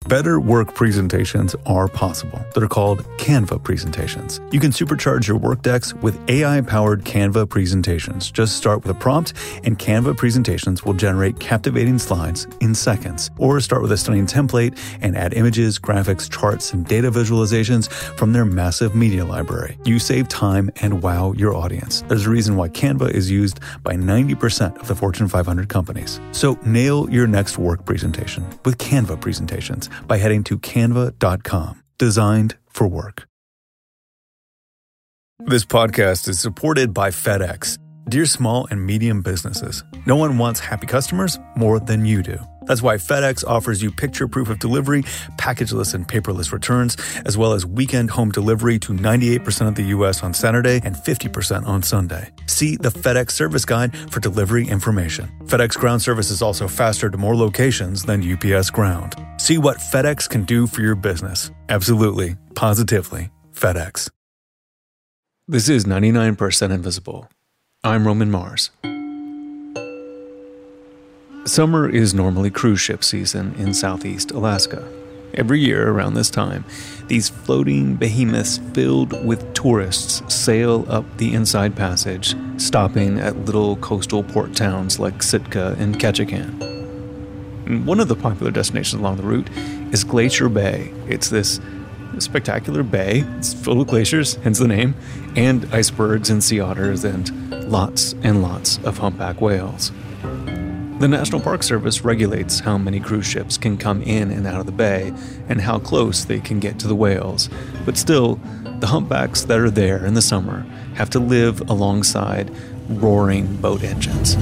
Better work presentations are possible. They're called Canva presentations. You can supercharge your work decks with AI-powered Canva presentations. Just start with a prompt, and Canva presentations will generate captivating slides in seconds. Or start with a stunning template and add images, graphics, charts, and data visualizations from their massive media library. You save time and wow your audience. There's a reason why Canva is used by 90% of the Fortune 500 companies. So nail your next work presentation with Canva presentations by heading to canva.com. Designed for work. This podcast is supported by FedEx. Dear small and medium businesses, no one wants happy customers more than you do. That's why FedEx offers you picture proof of delivery, packageless and paperless returns, as well as weekend home delivery to 98% of the U.S. on Saturday and 50% on Sunday. See the FedEx service guide for delivery information. FedEx Ground service is also faster to more locations than UPS Ground. See what FedEx can do for your business. Absolutely, positively, FedEx. This is 99% Invisible. I'm Roman Mars. Summer is normally cruise ship season in Southeast Alaska. Every year around this time, these floating behemoths filled with tourists sail up the Inside Passage, stopping at little coastal port towns like Sitka and Ketchikan. And one of the popular destinations along the route is Glacier Bay. It's this spectacular bay. It's filled with glaciers, hence the name, and icebergs and sea otters and lots of humpback whales. The National Park Service regulates how many cruise ships can come in and out of the bay and how close they can get to the whales. But still, the humpbacks that are there in the summer have to live alongside roaring boat engines.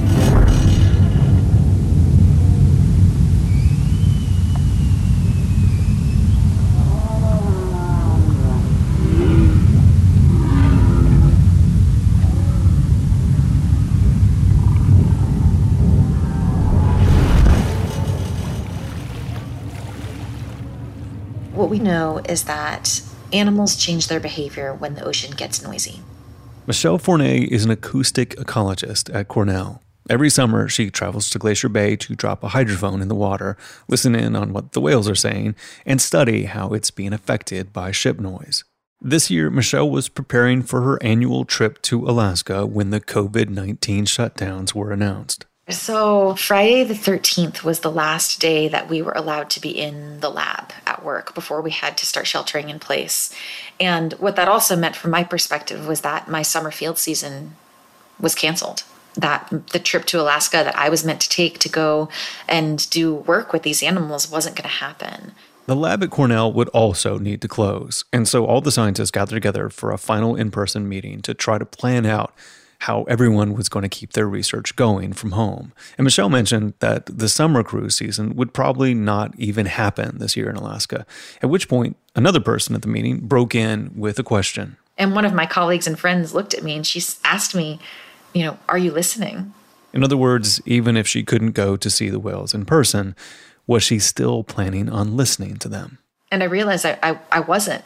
What we know is that animals change their behavior when the ocean gets noisy. Michelle Fournet is an acoustic ecologist at Cornell. Every summer, she travels to Glacier Bay to drop a hydrophone in the water, listen in on what the whales are saying, and study how it's being affected by ship noise. This year, Michelle was preparing for her annual trip to Alaska when the COVID-19 shutdowns were announced. So Friday the 13th was the last day that we were allowed to be in the lab at work before we had to start sheltering in place. And what that also meant from my perspective was that my summer field season was canceled. That the trip to Alaska that I was meant to take to go and do work with these animals wasn't going to happen. The lab at Cornell would also need to close. And so all the scientists gathered together for a final in-person meeting to try to plan out how everyone was going to keep their research going from home. And Michelle mentioned that the summer cruise season would probably not even happen this year in Alaska, at which point another person at the meeting broke in with a question. And one of my colleagues and friends looked at me and she asked me, are you listening? In other words, even if she couldn't go to see the whales in person, was she still planning on listening to them? And I realized I wasn't.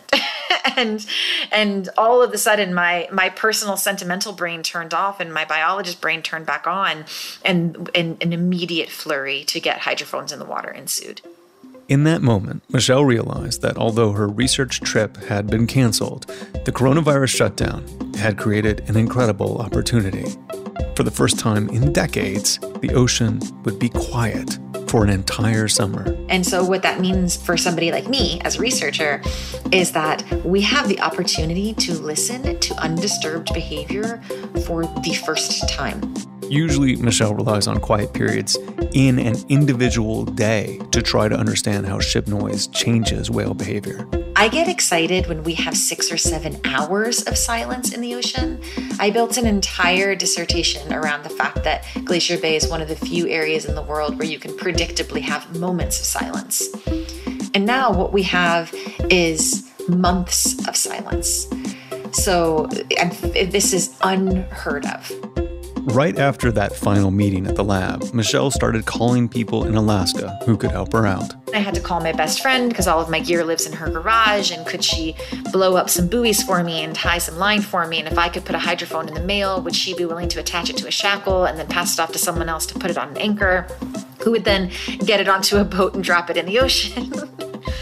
And all of a sudden, my personal sentimental brain turned off and my biologist brain turned back on, and an immediate flurry to get hydrophones in the water ensued. In that moment, Michelle realized that although her research trip had been canceled, the coronavirus shutdown had created an incredible opportunity. For the first time in decades, the ocean would be quiet for an entire summer. And so what that means for somebody like me as a researcher is that we have the opportunity to listen to undisturbed behavior for the first time. Usually, Michelle relies on quiet periods in an individual day to try to understand how ship noise changes whale behavior. I get excited when we have 6 or 7 hours of silence in the ocean. I built an entire dissertation around the fact that Glacier Bay is one of the few areas in the world where you can predictably have moments of silence. And now what we have is months of silence. So this is unheard of. Right after that final meeting at the lab, Michelle started calling people in Alaska who could help her out. I had to call my best friend because all of my gear lives in her garage, and could she blow up some buoys for me and tie some line for me? And if I could put a hydrophone in the mail, would she be willing to attach it to a shackle and then pass it off to someone else to put it on an anchor, who would then get it onto a boat and drop it in the ocean?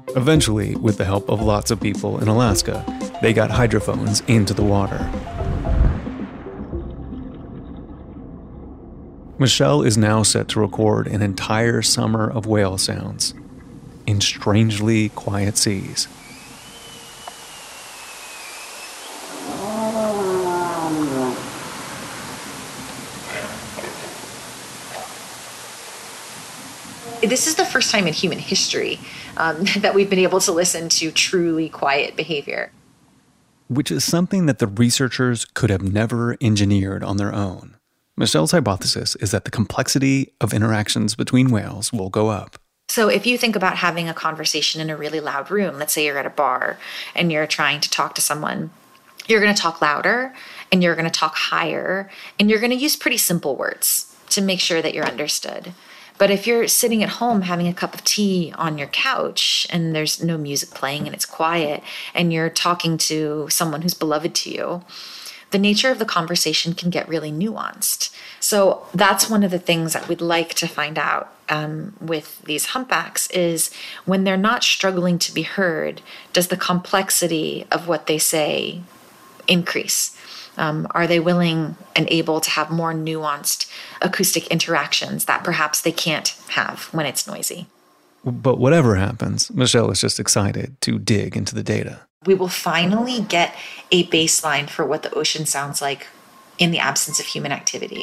Eventually, with the help of lots of people in Alaska, they got hydrophones into the water. Michelle is now set to record an entire summer of whale sounds in strangely quiet seas. This is the first time in human history that we've been able to listen to truly quiet behavior. Which is something that the researchers could have never engineered on their own. Michelle's hypothesis is that the complexity of interactions between whales will go up. So if you think about having a conversation in a really loud room, let's say you're at a bar and you're trying to talk to someone, you're going to talk louder and you're going to talk higher and you're going to use pretty simple words to make sure that you're understood. But if you're sitting at home having a cup of tea on your couch and there's no music playing and it's quiet and you're talking to someone who's beloved to you, the nature of the conversation can get really nuanced. So that's one of the things that we'd like to find out with these humpbacks is when they're not struggling to be heard, does the complexity of what they say increase? Are they willing and able to have more nuanced acoustic interactions that perhaps they can't have when it's noisy? But whatever happens, Michelle is just excited to dig into the data. We will finally get a baseline for what the ocean sounds like in the absence of human activity.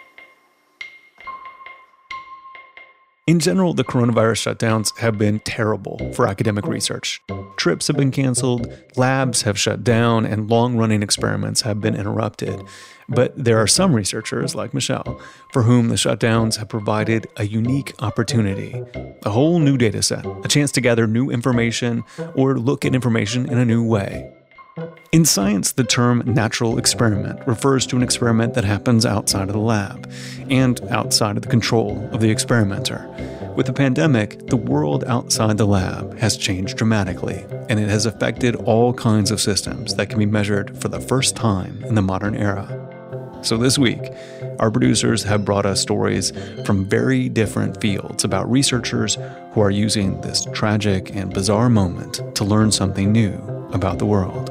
In general, the coronavirus shutdowns have been terrible for academic research. Trips have been canceled, labs have shut down, and long-running experiments have been interrupted. But there are some researchers, like Michelle, for whom the shutdowns have provided a unique opportunity, a whole new data set, a chance to gather new information or look at information in a new way. In science, the term natural experiment refers to an experiment that happens outside of the lab and outside of the control of the experimenter. With the pandemic, the world outside the lab has changed dramatically, and it has affected all kinds of systems that can be measured for the first time in the modern era. So this week, our producers have brought us stories from very different fields about researchers who are using this tragic and bizarre moment to learn something new about the world.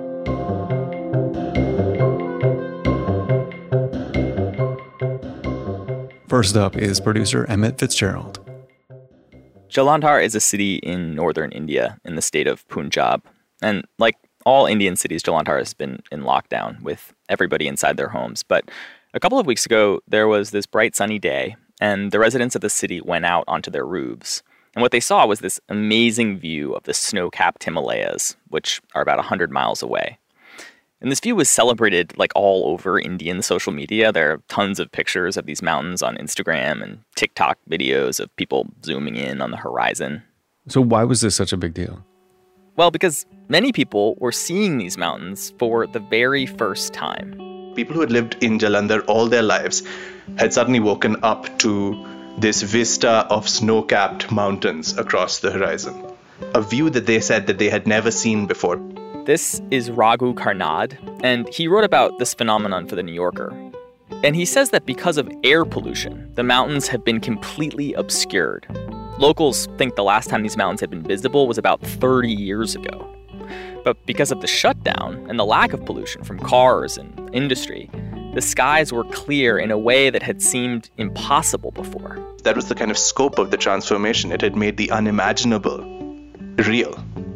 First up is producer Emmett Fitzgerald. Jalandhar is a city in northern India in the state of Punjab. And like all Indian cities, Jalandhar has been in lockdown with everybody inside their homes. But a couple of weeks ago, there was this bright sunny day, and the residents of the city went out onto their roofs. And what they saw was this amazing view of the snow-capped Himalayas, which are about 100 miles away. And this view was celebrated like all over Indian social media. There are tons of pictures of these mountains on Instagram and TikTok videos of people zooming in on the horizon. So why was this such a big deal? Well, because many people were seeing these mountains for the very first time. People who had lived in Jalandhar all their lives had suddenly woken up to this vista of snow-capped mountains across the horizon. A view that they said that they had never seen before. This is Raghu Karnad, and he wrote about this phenomenon for The New Yorker. And he says that because of air pollution, the mountains have been completely obscured. Locals think the last time these mountains had been visible was about 30 years ago. But because of the shutdown and the lack of pollution from cars and industry, the skies were clear in a way that had seemed impossible before. That was the kind of scope of the transformation. It had made the unimaginable real.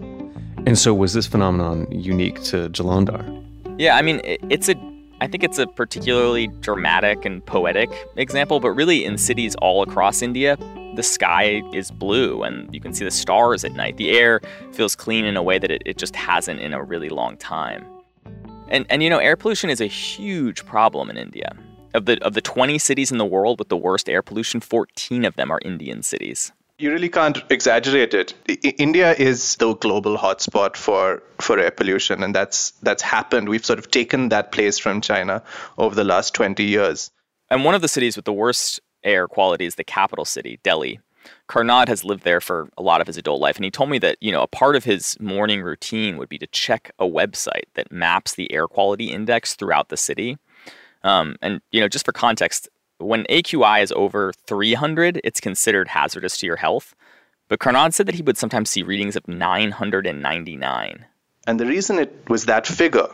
And so was this phenomenon unique to Jalandhar? Yeah, I mean, I think it's a particularly dramatic and poetic example, but really in cities all across India, the sky is blue and you can see the stars at night. The air feels clean in a way that it just hasn't in a really long time. And you know, air pollution is a huge problem in India. Of the 20 cities in the world with the worst air pollution, 14 of them are Indian cities. You really can't exaggerate it. India is the global hotspot for air pollution, and that's happened. We've sort of taken that place from China over the last 20 years. And one of the cities with the worst air quality is the capital city, Delhi. Karnad has lived there for a lot of his adult life, and he told me that, you know, a part of his morning routine would be to check a website that maps the air quality index throughout the city. And, you know, just for context, when AQI is over 300, it's considered hazardous to your health. But Karnad said that he would sometimes see readings of 999. And the reason it was that figure,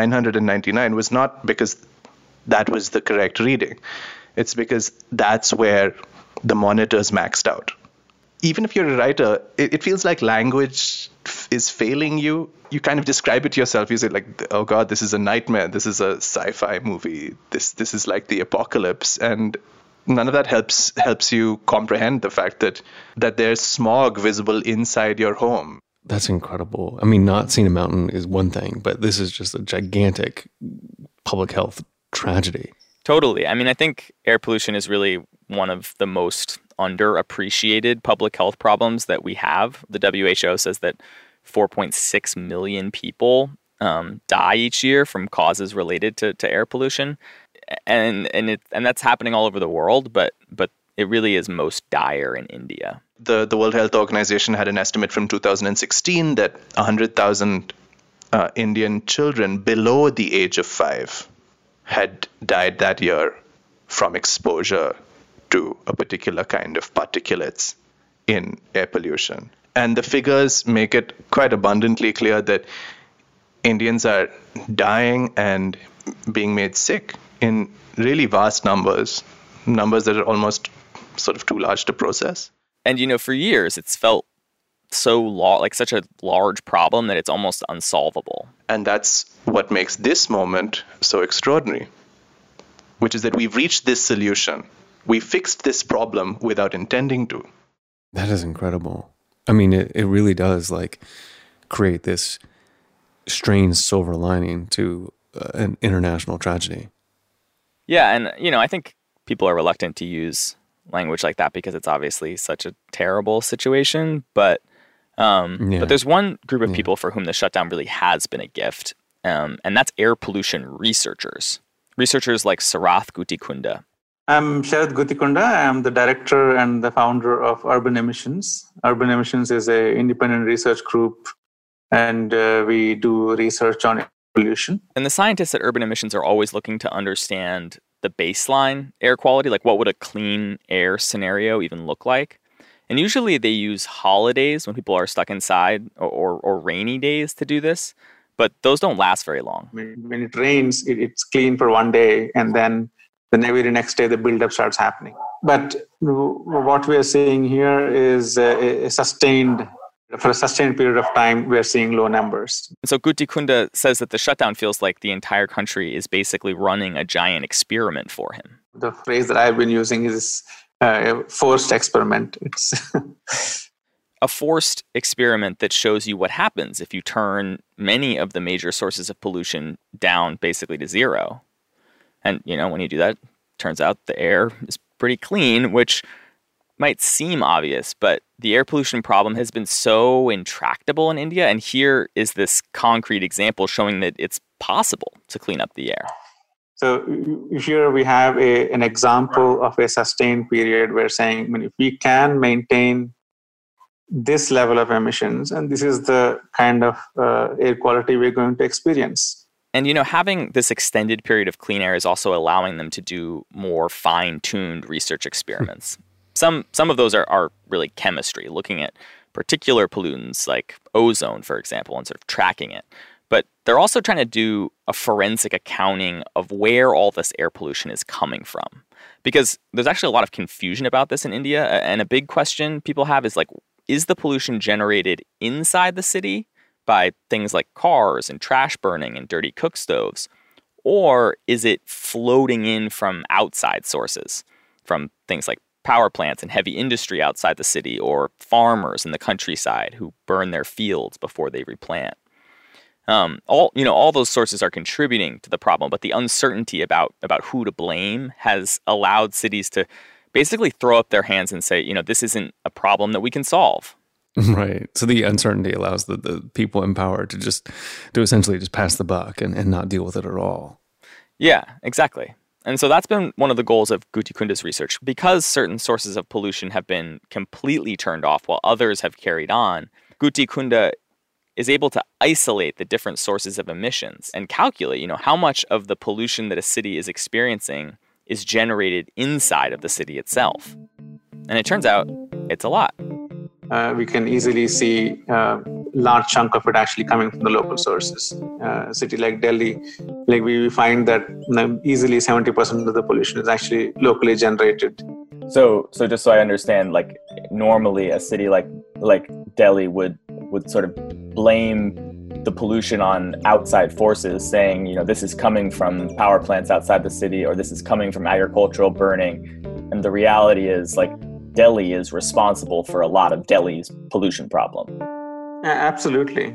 999, was not because that was the correct reading. It's because that's where the monitors maxed out. Even if you're a writer, it feels like language is failing you. You kind of describe it to yourself. You say like, oh God, this is a nightmare. This is a sci-fi movie. This is like the apocalypse. And none of that helps you comprehend the fact that there's smog visible inside your home. That's incredible. I mean, not seeing a mountain is one thing, but this is just a gigantic public health tragedy. Totally. I mean, I think air pollution is really one of the most underappreciated public health problems that we have. The WHO says that 4.6 million people die each year from causes related to air pollution, and that's happening all over the world. But it really is most dire in India. The World Health Organization had an estimate from 2016 that 100,000 Indian children below the age of 5 had died that year from exposure to a particular kind of particulates in air pollution. And the figures make it quite abundantly clear that Indians are dying and being made sick in really vast numbers that are almost sort of too large to process. And, for years, it's felt so like such a large problem that it's almost unsolvable. And that's what makes this moment so extraordinary, which is that we've reached this solution. We fixed this problem without intending to. That is incredible. I mean, it really does create this strange silver lining to an international tragedy. Yeah, and I think people are reluctant to use language like that because it's obviously such a terrible situation. But there's one group of people for whom the shutdown really has been a gift, and that's air pollution researchers. Researchers like Sarath Gutikunda. I'm Sharath Gutikunda. I'm the director and the founder of Urban Emissions. Urban Emissions is an independent research group, and we do research on air pollution. And the scientists at Urban Emissions are always looking to understand the baseline air quality, like what would a clean air scenario even look like? And usually they use holidays when people are stuck inside or rainy days to do this, but those don't last very long. When it rains, it's clean for one day, and then the very next day the buildup starts happening. But what we are seeing here is for a sustained period of time, we are seeing low numbers. So Gutikunda says that the shutdown feels like the entire country is basically running a giant experiment for him. The phrase that I've been using is a forced experiment. It's a forced experiment that shows you what happens if you turn many of the major sources of pollution down basically to zero. And, when you do that, turns out the air is pretty clean, which might seem obvious, but the air pollution problem has been so intractable in India, and here is this concrete example showing that it's possible to clean up the air. So here we have an example of a sustained period where saying, if we can maintain this level of emissions, and this is the kind of air quality we're going to experience. And, having this extended period of clean air is also allowing them to do more fine-tuned research experiments. Some of those are really chemistry, looking at particular pollutants like ozone, for example, and sort of tracking it. But they're also trying to do a forensic accounting of where all this air pollution is coming from. Because there's actually a lot of confusion about this in India. And a big question people have is the pollution generated inside the city by things like cars and trash burning and dirty cook stoves? Or is it floating in from outside sources, from things like power plants and heavy industry outside the city, or farmers in the countryside who burn their fields before they replant? All those sources are contributing to the problem, but the uncertainty about who to blame has allowed cities to basically throw up their hands and say, this isn't a problem that we can solve. Right. So the uncertainty allows the people in power to essentially just pass the buck and not deal with it at all. Yeah, exactly. And so that's been one of the goals of Gutikunda's research. Because certain sources of pollution have been completely turned off while others have carried on, Gutikunda is able to isolate the different sources of emissions and calculate, how much of the pollution that a city is experiencing is generated inside of the city itself. And it turns out it's a lot. we can easily see a large chunk of it actually coming from the local sources. A city like Delhi, like we find that easily 70% of the pollution is actually locally generated. So just so I understand, like normally a city like Delhi would sort of blame the pollution on outside forces, saying, you know, this is coming from power plants outside the city, or this is coming from agricultural burning. And the reality is, like, Delhi is responsible for a lot of Delhi's pollution problem. Absolutely.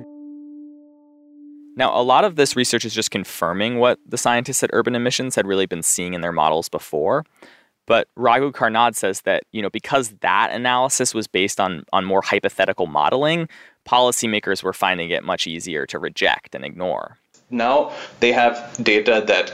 Now, a lot of this research is just confirming what the scientists at Urban Emissions had really been seeing in their models before. But Raghu Karnad says that, you know, because that analysis was based on more hypothetical modeling, policymakers were finding it much easier to reject and ignore. Now they have data that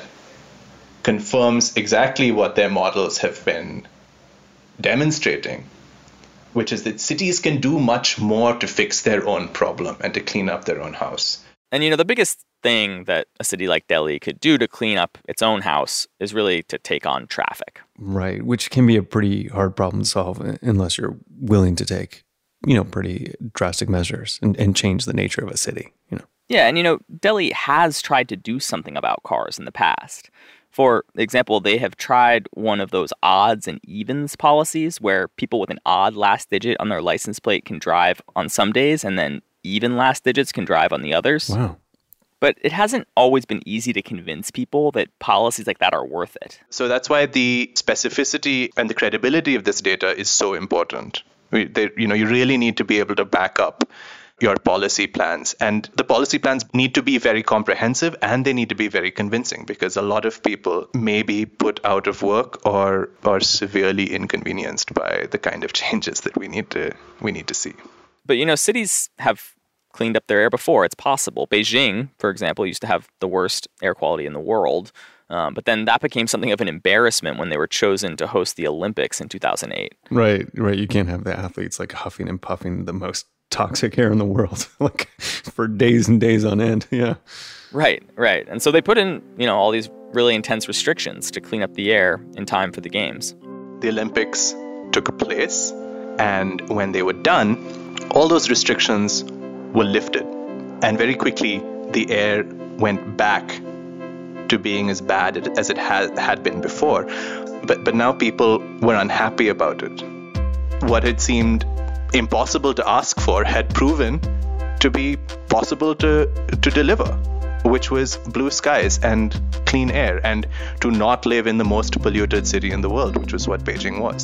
confirms exactly what their models have been demonstrating, which is that cities can do much more to fix their own problem and to clean up their own house. And, you know, the biggest thing that a city like Delhi could do to clean up its own house is really to take on traffic. Right, which can be a pretty hard problem to solve unless you're willing to take, you know, pretty drastic measures and change the nature of a city, you know. Yeah, and, you know, Delhi has tried to do something about cars in the past. For example, they have tried one of those odds and evens policies where people with an odd last digit on their license plate can drive on some days and then even last digits can drive on the others. Wow. But it hasn't always been easy to convince people that policies like that are worth it. So that's why the specificity and the credibility of this data is so important. You really need to be able to back up your policy plans. And the policy plans need to be very comprehensive and they need to be very convincing, because a lot of people may be put out of work or severely inconvenienced by the kind of changes that we need to see. But, you know, cities have cleaned up their air before. It's possible. Beijing, for example, used to have the worst air quality in the world. But then that became something of an embarrassment when they were chosen to host the Olympics in 2008. Right. You can't have the athletes like huffing and puffing the most toxic air in the world, like for days and days on end. Yeah. Right. And so they put in, you know, all these really intense restrictions to clean up the air in time for the games. The Olympics took place, and when they were done, all those restrictions were lifted. And very quickly, the air went back to being as bad as it had been before. But now people were unhappy about it. What had seemed impossible to ask for had proven to be possible to deliver, which was blue skies and clean air, and to not live in the most polluted city in the world, which was what Beijing was.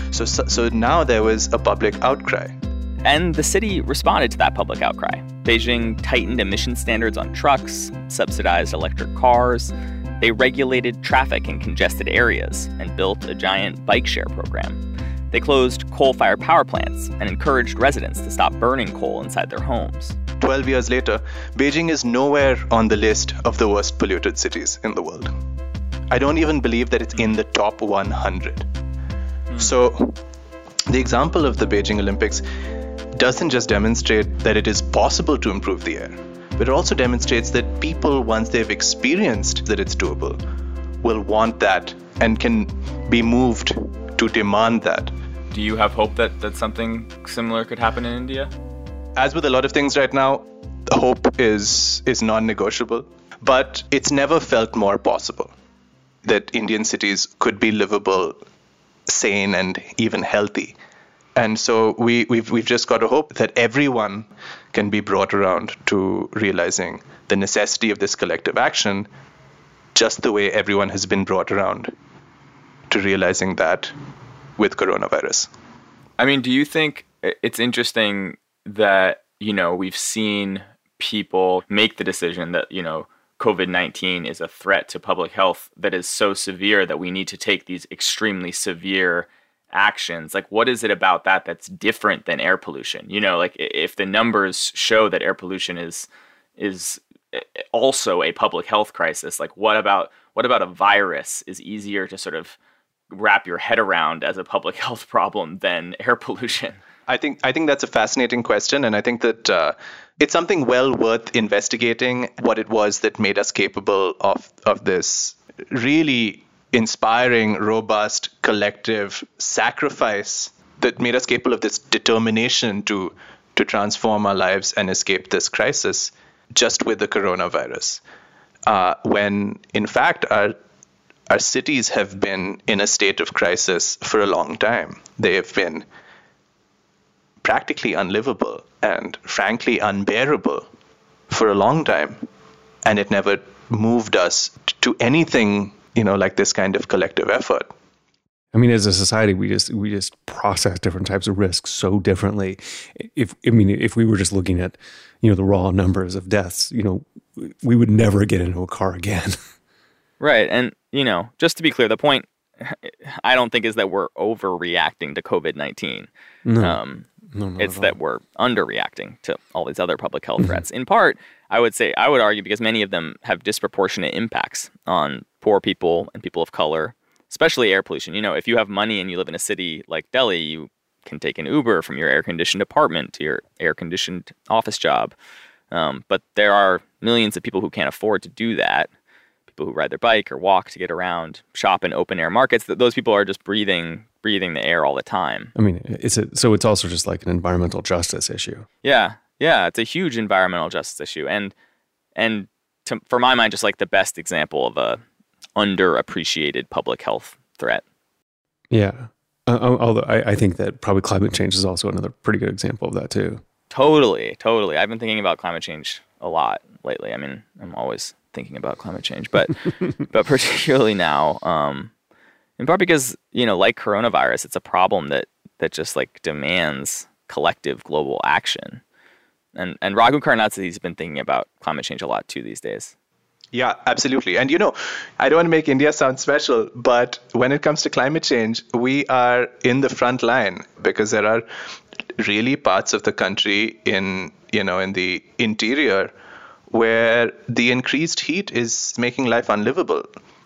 So now there was a public outcry. And the city responded to that public outcry. Beijing tightened emission standards on trucks, subsidized electric cars. They regulated traffic in congested areas and built a giant bike share program. They closed coal-fired power plants and encouraged residents to stop burning coal inside their homes. 12 years later, Beijing is nowhere on the list of the worst polluted cities in the world. I don't even believe that it's in the top 100. So the example of the Beijing Olympics doesn't just demonstrate that it is possible to improve the air, but it also demonstrates that people, once they've experienced that it's doable, will want that and can be moved to demand that. Do you have hope that something similar could happen in India? As with a lot of things right now, hope is non-negotiable, but it's never felt more possible that Indian cities could be livable, sane, and even healthy. And so we've just got to hope that everyone can be brought around to realizing the necessity of this collective action, just the way everyone has been brought around to realizing that with coronavirus. I mean, do you think it's interesting that, you know, we've seen people make the decision that, you know, COVID-19 is a threat to public health that is so severe that we need to take these extremely severe actions? Like, what is it about that that's different than air pollution? You know, like if the numbers show that air pollution is also a public health crisis, like what about a virus is easier to sort of wrap your head around as a public health problem than air pollution? I think that's a fascinating question, and I think that it's something well worth investigating, what it was that made us capable of this really inspiring, robust, collective sacrifice that made us capable of this determination to transform our lives and escape this crisis just with the coronavirus. When in fact our cities have been in a state of crisis for a long time. They have been practically unlivable and frankly unbearable for a long time. And it never moved us to anything, like this kind of collective effort. I mean, as a society, we just process different types of risks so differently. If we were just looking at, the raw numbers of deaths, we would never get into a car again. Right. And, just to be clear, the point, I don't think is that we're overreacting to COVID-19. No, it's that we're underreacting to all these other public health threats. In part, I would argue because many of them have disproportionate impacts on poor people and people of color, especially air pollution. If you have money and you live in a city like Delhi, you can take an Uber from your air-conditioned apartment to your air-conditioned office job. But there are millions of people who can't afford to do that. People who ride their bike or walk to get around, shop in open-air markets. Those people are just breathing the air all the time. I mean, so it's also just like an environmental justice issue. Yeah, it's a huge environmental justice issue, and for my mind, just like the best example of a underappreciated public health threat. Yeah. Although I think that probably climate change is also another pretty good example of that too. Totally. I've been thinking about climate change a lot lately. I mean, I'm always thinking about climate change, but particularly now, in part because, like coronavirus, it's a problem that just like demands collective global action. And Raghu Karnadse has been thinking about climate change a lot too these days. Yeah, absolutely. And, I don't want to make India sound special, but when it comes to climate change, we are in the front line because there are really parts of the country in the interior where the increased heat is making life unlivable.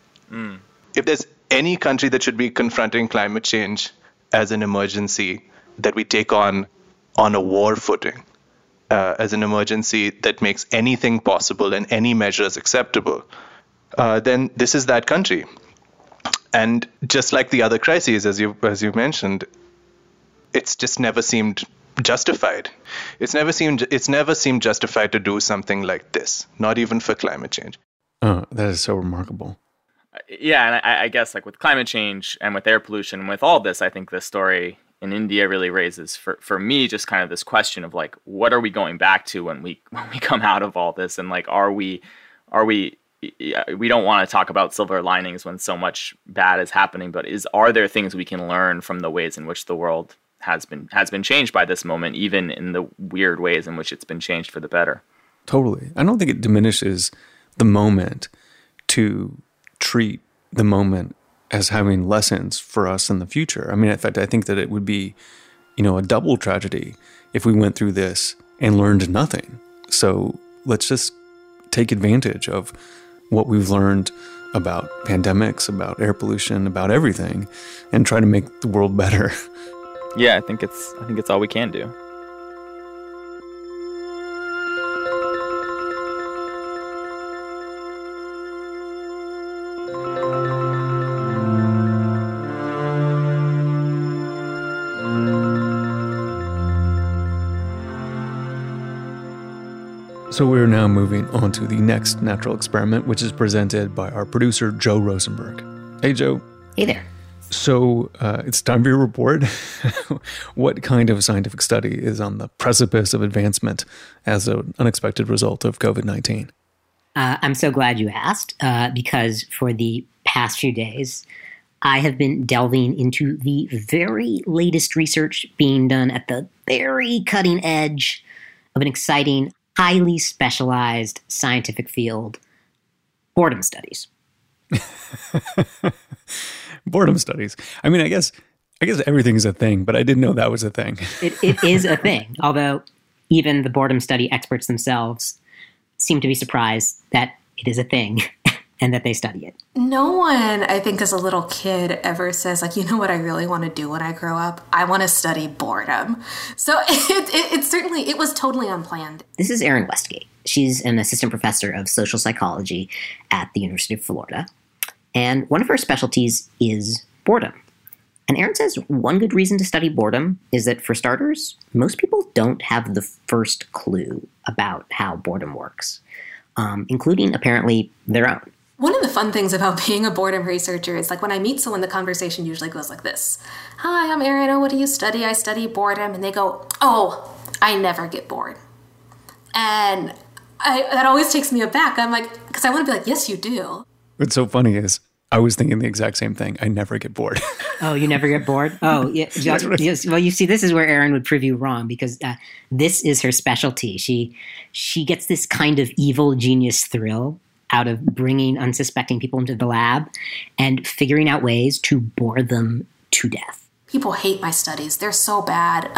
If there's any country that should be confronting climate change as an emergency that we take on a war footing, as an emergency that makes anything possible and any measures acceptable, then this is that country. And just like the other crises, as you mentioned, it's just never seemed justified. It's never seemed justified to do something like this, not even for climate change. Oh, that is so remarkable. Yeah, and I guess like with climate change and with air pollution and with all this, I think this story in India really raises for me just kind of this question of like, what are we going back to when we come out of all this? And like, we don't want to talk about silver linings when so much bad is happening, but are there things we can learn from the ways in which the world has been changed by this moment, even in the weird ways in which it's been changed for the better? Totally. I don't think it diminishes the moment to treat the moment as having lessons for us in the future. I mean, in fact, I think that it would be, a double tragedy if we went through this and learned nothing. So let's just take advantage of what we've learned about pandemics, about air pollution, about everything, and try to make the world better. Yeah, I think it's all we can do. So we're now moving on to the next natural experiment, which is presented by our producer, Joe Rosenberg. Hey, Joe. Hey there. So it's time for your report. What kind of scientific study is on the precipice of advancement as an unexpected result of COVID-19? I'm so glad you asked, because for the past few days, I have been delving into the very latest research being done at the very cutting edge of an exciting, highly specialized scientific field, boredom studies. Boredom studies. I mean, I guess everything is a thing, but I didn't know that was a thing. It is a thing, although even the boredom study experts themselves seem to be surprised that it is a thing and that they study it. No one, I think, as a little kid ever says, like, you know what I really want to do when I grow up? I want to study boredom. So it was totally unplanned. This is Erin Westgate. She's an assistant professor of social psychology at the University of Florida. And one of her specialties is boredom. And Erin says one good reason to study boredom is that, for starters, most people don't have the first clue about how boredom works, including apparently their own. One of the fun things about being a boredom researcher is like when I meet someone, the conversation usually goes like this. Hi, I'm Erin. Oh, what do you study? I study boredom. And they go, oh, I never get bored. And that always takes me aback. I'm like, because I want to be like, yes, you do. What's so funny is I was thinking the exact same thing. I never get bored. Oh, you never get bored? Oh, yeah. Yes. Well, you see, this is where Erin would prove you wrong, because this is her specialty. She gets this kind of evil genius thrill out of bringing unsuspecting people into the lab and figuring out ways to bore them to death. People hate my studies. They're so bad.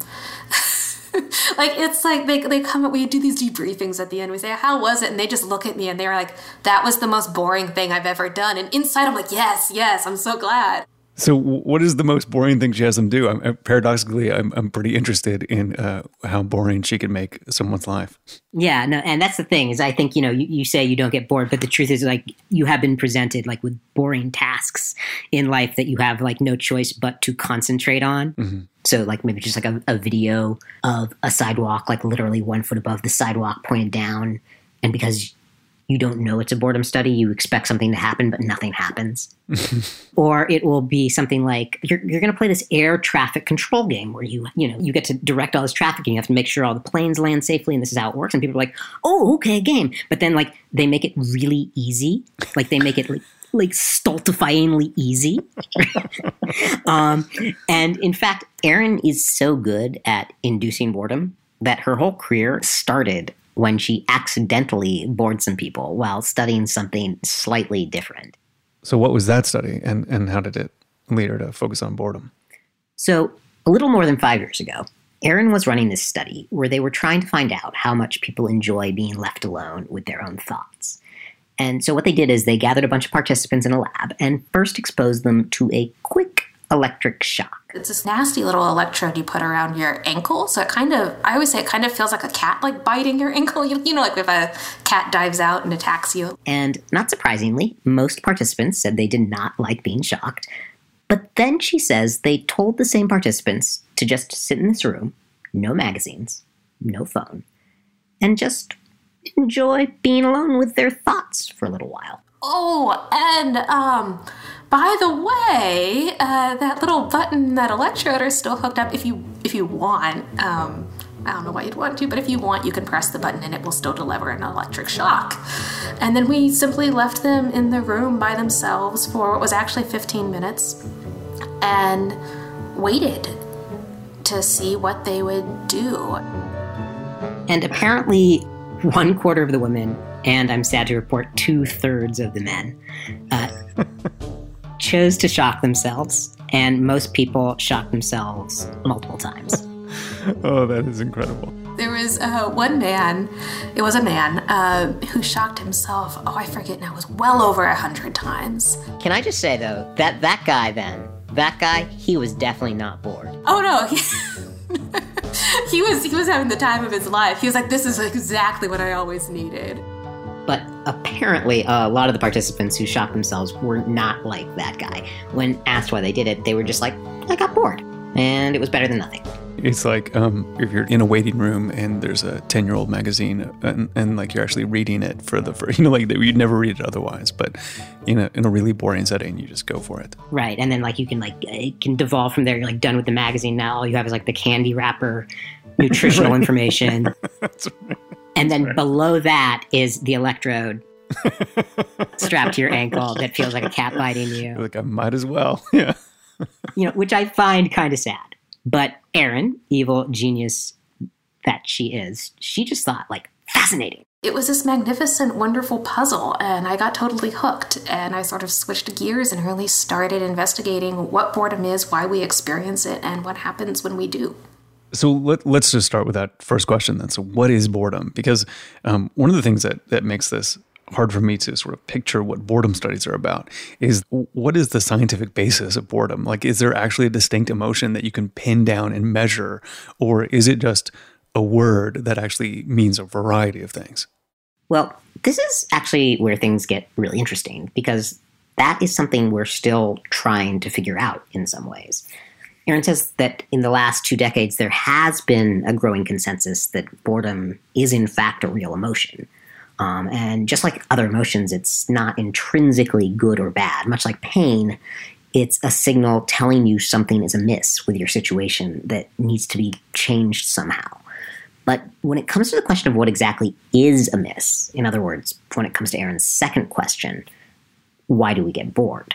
Like, it's like they come up, we do these debriefings at the end. We say, how was it? And they just look at me and they're like, that was the most boring thing I've ever done. And inside I'm like, yes, I'm so glad. So what is the most boring thing she has them do? Paradoxically, I'm pretty interested in how boring she can make someone's life. Yeah, no, and that's the thing is I think, you say you don't get bored, but the truth is like you have been presented like with boring tasks in life that you have like no choice but to concentrate on. Mm-hmm. So like maybe just like a video of a sidewalk, like literally 1 foot above the sidewalk pointed down. And because you don't know it's a boredom study, you expect something to happen, but nothing happens. Or it will be something like you're going to play this air traffic control game where you get to direct all this traffic and you have to make sure all the planes land safely and this is how it works. And people are like, oh, okay, game. But then like they make it really easy. Like they make it like stultifyingly easy. And in fact, Erin is so good at inducing boredom that her whole career started when she accidentally bored some people while studying something slightly different. So what was that study, and how did it lead her to focus on boredom? So a little more than 5 years ago, Erin was running this study where they were trying to find out how much people enjoy being left alone with their own thoughts. And so what they did is they gathered a bunch of participants in a lab and first exposed them to a quick electric shock. It's this nasty little electrode you put around your ankle. So I always say it kind of feels like a cat like biting your ankle. You know, like if a cat dives out and attacks you. And not surprisingly, most participants said they did not like being shocked. But then she says they told the same participants to just sit in this room, no magazines, no phone, and just enjoy being alone with their thoughts for a little while. Oh, and by the way, that little button, that electrode are still hooked up if you want. I don't know why you'd want to, but if you want, you can press the button and it will still deliver an electric shock. And then we simply left them in the room by themselves for what was actually 15 minutes and waited to see what they would do. And apparently 1/4 of the women, and I'm sad to report 2/3 of the men, chose to shock themselves, and most people shocked themselves multiple times. Oh, that is incredible. There was one man, it was a man, who shocked himself, I forget now, it was well over 100 times. Can I just say, though, that guy, he was definitely not bored. Oh, no. He was having the time of his life. He was like, this is exactly what I always needed. But apparently, a lot of the participants who shocked themselves were not like that guy. When asked why they did it, they were just like, I got bored. And it was better than nothing. It's like if you're in a waiting room and there's a 10-year-old magazine and like you're actually reading it for like you'd never read it otherwise, but in a really boring setting, you just go for it. Right. And then like you can like, it can devolve from there. You're like done with the magazine. Now all you have is like the candy wrapper, nutritional information. That's right. And then below that is the electrode strapped to your ankle that feels like a cat biting you. You're like, I might as well. Yeah. Which I find kind of sad. But Erin, evil genius that she is, she just thought, like, fascinating. It was this magnificent, wonderful puzzle, and I got totally hooked. And I sort of switched gears and really started investigating what boredom is, why we experience it, and what happens when we do. So let's just start with that first question then. So what is boredom? Because one of the things that makes this hard for me to sort of picture what boredom studies are about is what is the scientific basis of boredom? Like, is there actually a distinct emotion that you can pin down and measure? Or is it just a word that actually means a variety of things? Well, this is actually where things get really interesting because that is something we're still trying to figure out in some ways. Aaron says that in the last 2 decades, there has been a growing consensus that boredom is in fact a real emotion. And just like other emotions, it's not intrinsically good or bad. Much like pain, it's a signal telling you something is amiss with your situation that needs to be changed somehow. But when it comes to the question of what exactly is amiss, in other words, when it comes to Aaron's second question, why do we get bored?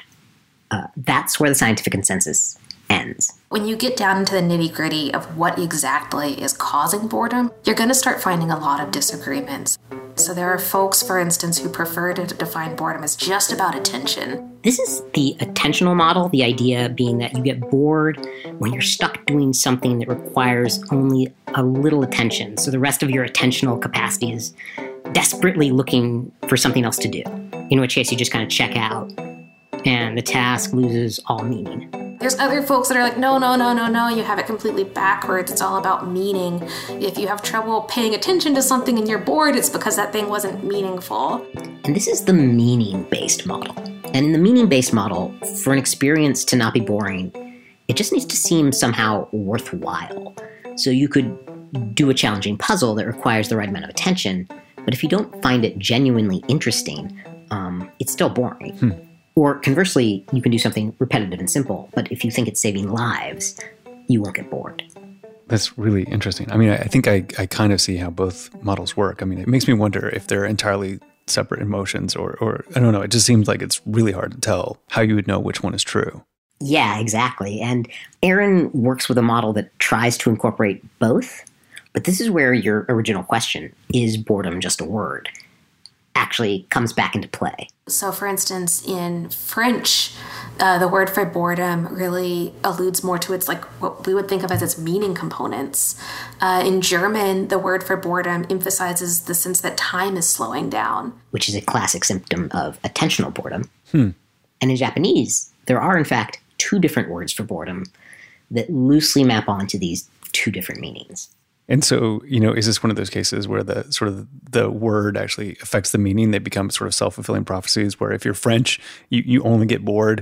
That's where the scientific consensus ends. When you get down into the nitty-gritty of what exactly is causing boredom, you're going to start finding a lot of disagreements. So there are folks, for instance, who prefer to define boredom as just about attention. This is the attentional model, the idea being that you get bored when you're stuck doing something that requires only a little attention. So the rest of your attentional capacity is desperately looking for something else to do, in which case you just kind of check out and the task loses all meaning. There's other folks that are like, no, you have it completely backwards. It's all about meaning. If you have trouble paying attention to something and you're bored, it's because that thing wasn't meaningful. And this is the meaning-based model. And in the meaning-based model, for an experience to not be boring, it just needs to seem somehow worthwhile. So you could do a challenging puzzle that requires the right amount of attention, but if you don't find it genuinely interesting, it's still boring. Or conversely, you can do something repetitive and simple, but if you think it's saving lives, you won't get bored. That's really interesting. I mean, I think I kind of see how both models work. I mean, it makes me wonder if they're entirely separate emotions or I don't know. It just seems like it's really hard to tell how you would know which one is true. Yeah, exactly. And Aaron works with a model that tries to incorporate both. But this is where your original question, is boredom just a word, actually comes back into play. So, for instance, in French, the word for boredom really alludes more to its, like, what we would think of as its meaning components. In German, the word for boredom emphasizes the sense that time is slowing down, which is a classic symptom of attentional boredom. And in Japanese, there are, in fact, 2 different words for boredom that loosely map onto these 2 different meanings. And so, you know, is this one of those cases where the sort of the word actually affects the meaning? They become sort of self-fulfilling prophecies where if you're French, you only get bored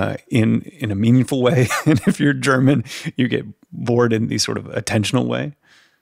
in a meaningful way. And if you're German, you get bored in the sort of attentional way?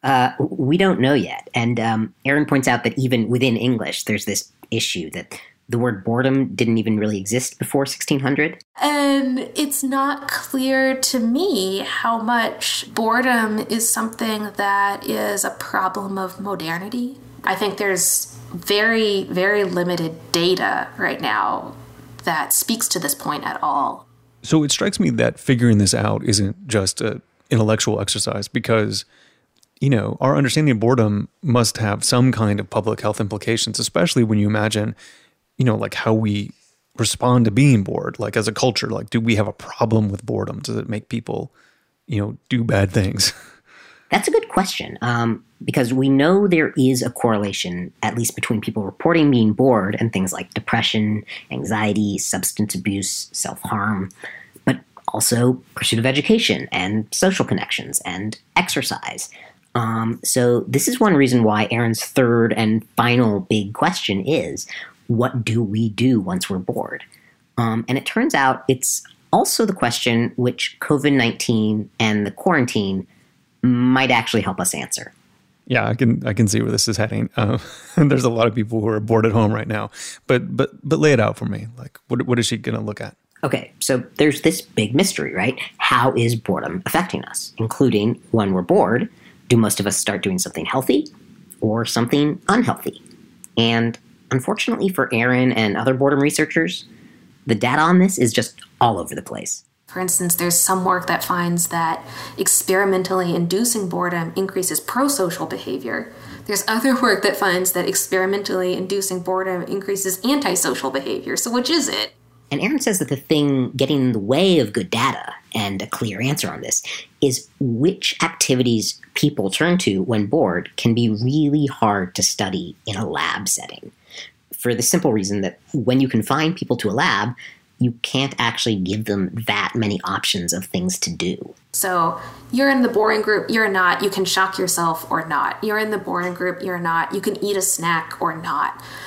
We don't know yet. And Aaron points out that even within English, there's this issue that the word boredom didn't even really exist before 1600. And it's not clear to me how much boredom is something that is a problem of modernity. I think there's very, very limited data right now that speaks to this point at all. So it strikes me that figuring this out isn't just an intellectual exercise because, you know, our understanding of boredom must have some kind of public health implications, especially when you imagine, you know, like how we respond to being bored, like as a culture. Like, do we have a problem with boredom? Does it make people, you know, do bad things? That's a good question, because we know there is a correlation, at least between people reporting being bored and things like depression, anxiety, substance abuse, self-harm, but also pursuit of education and social connections and exercise. So this is one reason why Aaron's third and final big question is, what do we do once we're bored? And it turns out it's also the question which COVID-19 and the quarantine might actually help us answer. Yeah, I can see where this is heading. There's a lot of people who are bored at home right now. But lay it out for me. Like, what is she going to look at? Okay, so there's this big mystery, right? How is boredom affecting us? Including when we're bored, do most of us start doing something healthy or something unhealthy? And unfortunately for Aaron and other boredom researchers, the data on this is just all over the place. For instance, there's some work that finds that experimentally inducing boredom increases pro-social behavior. There's other work that finds that experimentally inducing boredom increases antisocial behavior. So which is it? And Aaron says that the thing getting in the way of good data and a clear answer on this is which activities people turn to when bored can be really hard to study in a lab setting. For the simple reason that when you confine people to a lab, you can't actually give them that many options of things to do. So you're in the boring group, you're not, you can shock yourself or not. You're in the boring group, you're not, you can eat a snack or not.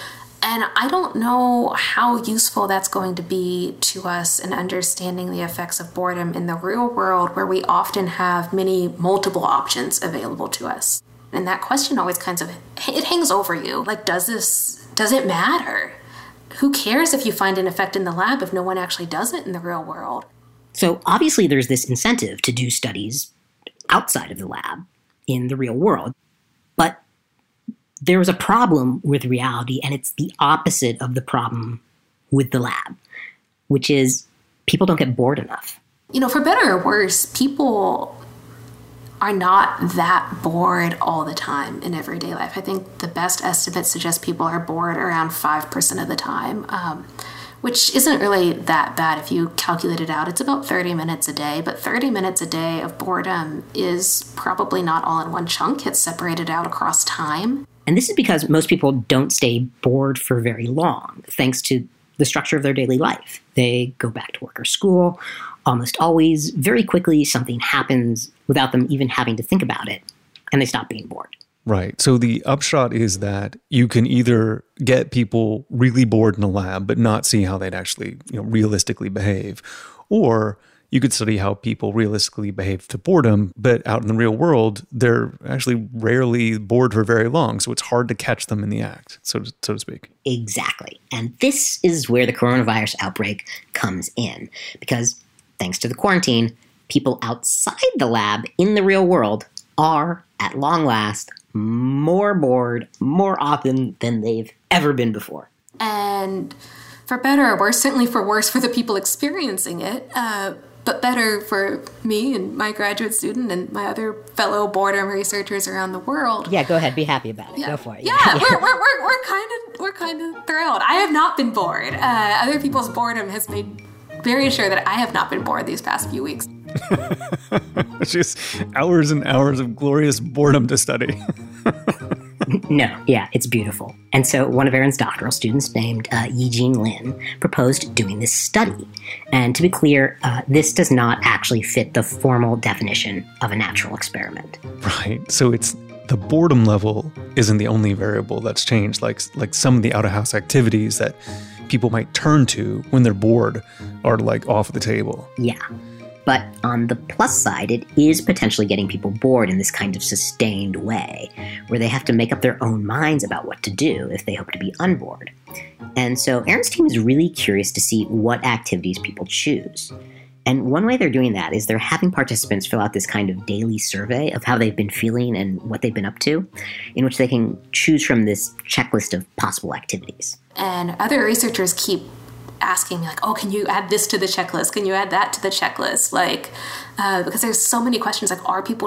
And I don't know how useful that's going to be to us in understanding the effects of boredom in the real world, where we often have multiple options available to us. And that question always it hangs over you. Like, does it matter? Who cares if you find an effect in the lab if no one actually does it in the real world? So obviously there's this incentive to do studies outside of the lab in the real world. But there's a problem with reality, and it's the opposite of the problem with the lab, which is people don't get bored enough. For better or worse, people are not that bored all the time in everyday life. I think the best estimates suggest people are bored around 5% of the time, which isn't really that bad if you calculate it out. It's about 30 minutes a day, but 30 minutes a day of boredom is probably not all in one chunk. It's separated out across time. And this is because most people don't stay bored for very long, thanks to the structure of their daily life. They go back to work or school. Almost always, very quickly, something happens without them even having to think about it, and they stop being bored. Right. So the upshot is that you can either get people really bored in a lab, but not see how they'd actually, realistically behave, or you could study how people realistically behave to boredom, but out in the real world, they're actually rarely bored for very long. So it's hard to catch them in the act, so to speak. Exactly. And this is where the coronavirus outbreak comes in. Because thanks to the quarantine, people outside the lab in the real world are, at long last, more bored more often than they've ever been before. And for better or worse, certainly for worse for the people experiencing it, but better for me and my graduate student and my other fellow boredom researchers around the world. Yeah, go ahead. Be happy about it. Yeah. Go for it. Yeah, we're kind of thrilled. I have not been bored. Other people's boredom has made very sure that I have not been bored these past few weeks. It's just hours and hours of glorious boredom to study. No, yeah, it's beautiful. And so one of Erin's doctoral students named Yijing Lin proposed doing this study. And to be clear, this does not actually fit the formal definition of a natural experiment. Right. So it's the boredom level isn't the only variable that's changed, like some of the out-of-house activities that people might turn to when they're bored are like off the table. Yeah. But on the plus side, it is potentially getting people bored in this kind of sustained way, where they have to make up their own minds about what to do if they hope to be unbored. And so Erin's team is really curious to see what activities people choose. And one way they're doing that is they're having participants fill out this kind of daily survey of how they've been feeling and what they've been up to, in which they can choose from this checklist of possible activities. And other researchers keep asking me, like, oh, can you add this to the checklist? Can you add that to the checklist? Like, because there's so many questions, like, are people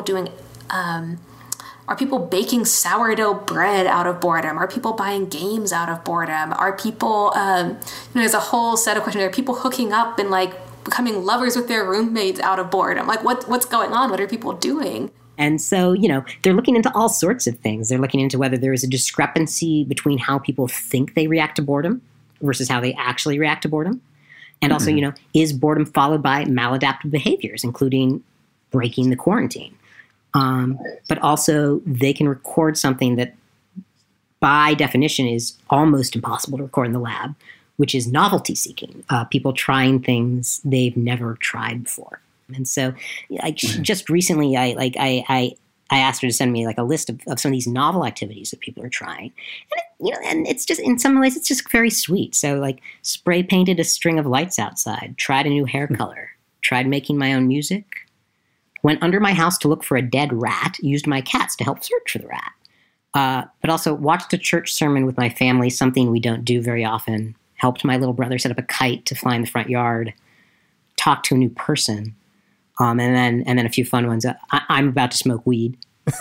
baking sourdough bread out of boredom? Are people buying games out of boredom? Are people, there's a whole set of questions. Are people hooking up and, like, becoming lovers with their roommates out of boredom? Like, what's going on? What are people doing? And so, they're looking into all sorts of things. They're looking into whether there is a discrepancy between how people think they react to boredom versus how they actually react to boredom. And also, is boredom followed by maladaptive behaviors, including breaking the quarantine? But also, they can record something that, by definition, is almost impossible to record in the lab, which is novelty seeking, people trying things they've never tried before. And so, just recently, I asked her to send me like a list of some of these novel activities that people are trying. And, and it's just, in some ways, it's just very sweet. So like spray painted a string of lights outside, tried a new hair color, tried making my own music, went under my house to look for a dead rat, used my cats to help search for the rat. But also watched a church sermon with my family, something we don't do very often, helped my little brother set up a kite to fly in the front yard, talked to a new person. And then a few fun ones. I'm about to smoke weed.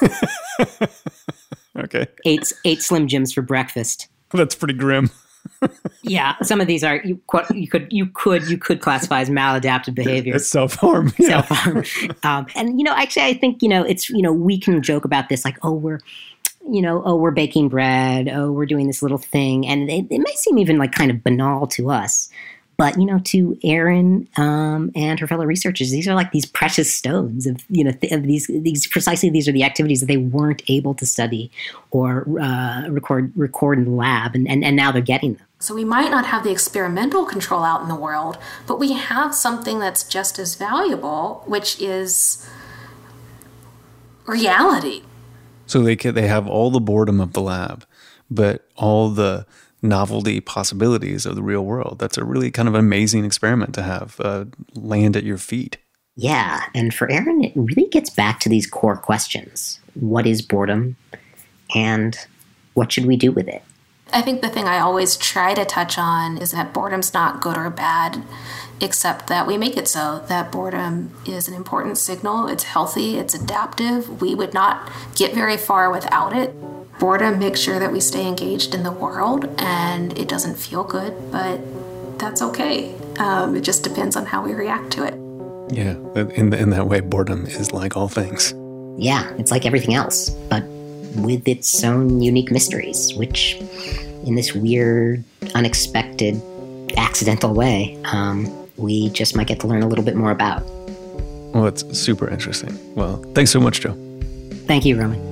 Okay. Ate Slim Jims for breakfast. That's pretty grim. Yeah, some of these are you could classify as maladaptive behavior. It's self-harm. Yeah. Self-harm. And actually, I think it's we can joke about this, like, we're baking bread. We're doing this little thing, and it may seem even like kind of banal to us. But, to Erin and her fellow researchers, these are like these precious stones of, of these are the activities that they weren't able to study or record in the lab, and now they're getting them. So we might not have the experimental control out in the world, but we have something that's just as valuable, which is reality. So they have all the boredom of the lab, but all the novelty possibilities of the real world. That's a really kind of amazing experiment to have land at your feet. Yeah, and for Erin, it really gets back to these core questions. What is boredom? And what should we do with it? I think the thing I always try to touch on is that boredom's not good or bad, except that we make it so. That boredom is an important signal. It's healthy. It's adaptive. We would not get very far without it. Boredom makes sure that we stay engaged in the world, and it doesn't feel good, but that's okay. It just depends on how we react to it. Yeah, in that way, boredom is like all things. Yeah, it's like everything else, but with its own unique mysteries, which in this weird, unexpected, accidental way, we just might get to learn a little bit more about. Well, that's super interesting. Well, thanks so much, Joe. Thank you, Roman.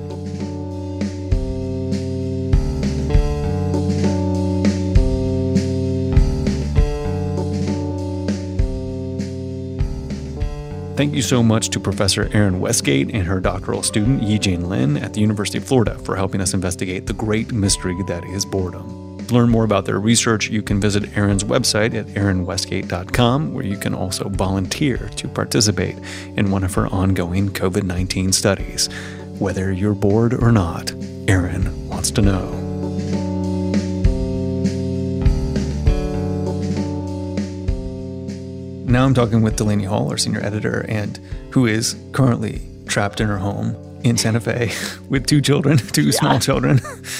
Thank you so much to Professor Erin Westgate and her doctoral student Yijing Lin at the University of Florida for helping us investigate the great mystery that is boredom. To learn more about their research, you can visit Erin's website at erinwestgate.com, where you can also volunteer to participate in one of her ongoing COVID-19 studies. Whether you're bored or not, Erin wants to know. Now I'm talking with Delaney Hall, our senior editor, and who is currently trapped in her home in Santa Fe with two small children.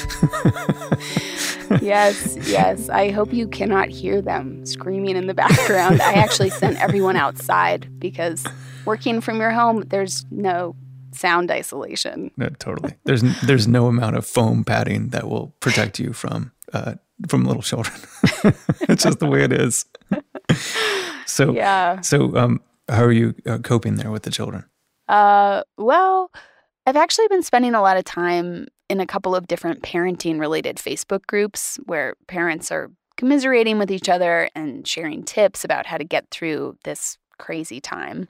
Yes. I hope you cannot hear them screaming in the background. I actually sent everyone outside because working from your home, there's no sound isolation. No, totally. There's no amount of foam padding that will protect you from little children. It's just the way it is. So how are you coping there with the children? Well, I've actually been spending a lot of time in a couple of different parenting-related Facebook groups where parents are commiserating with each other and sharing tips about how to get through this crazy time.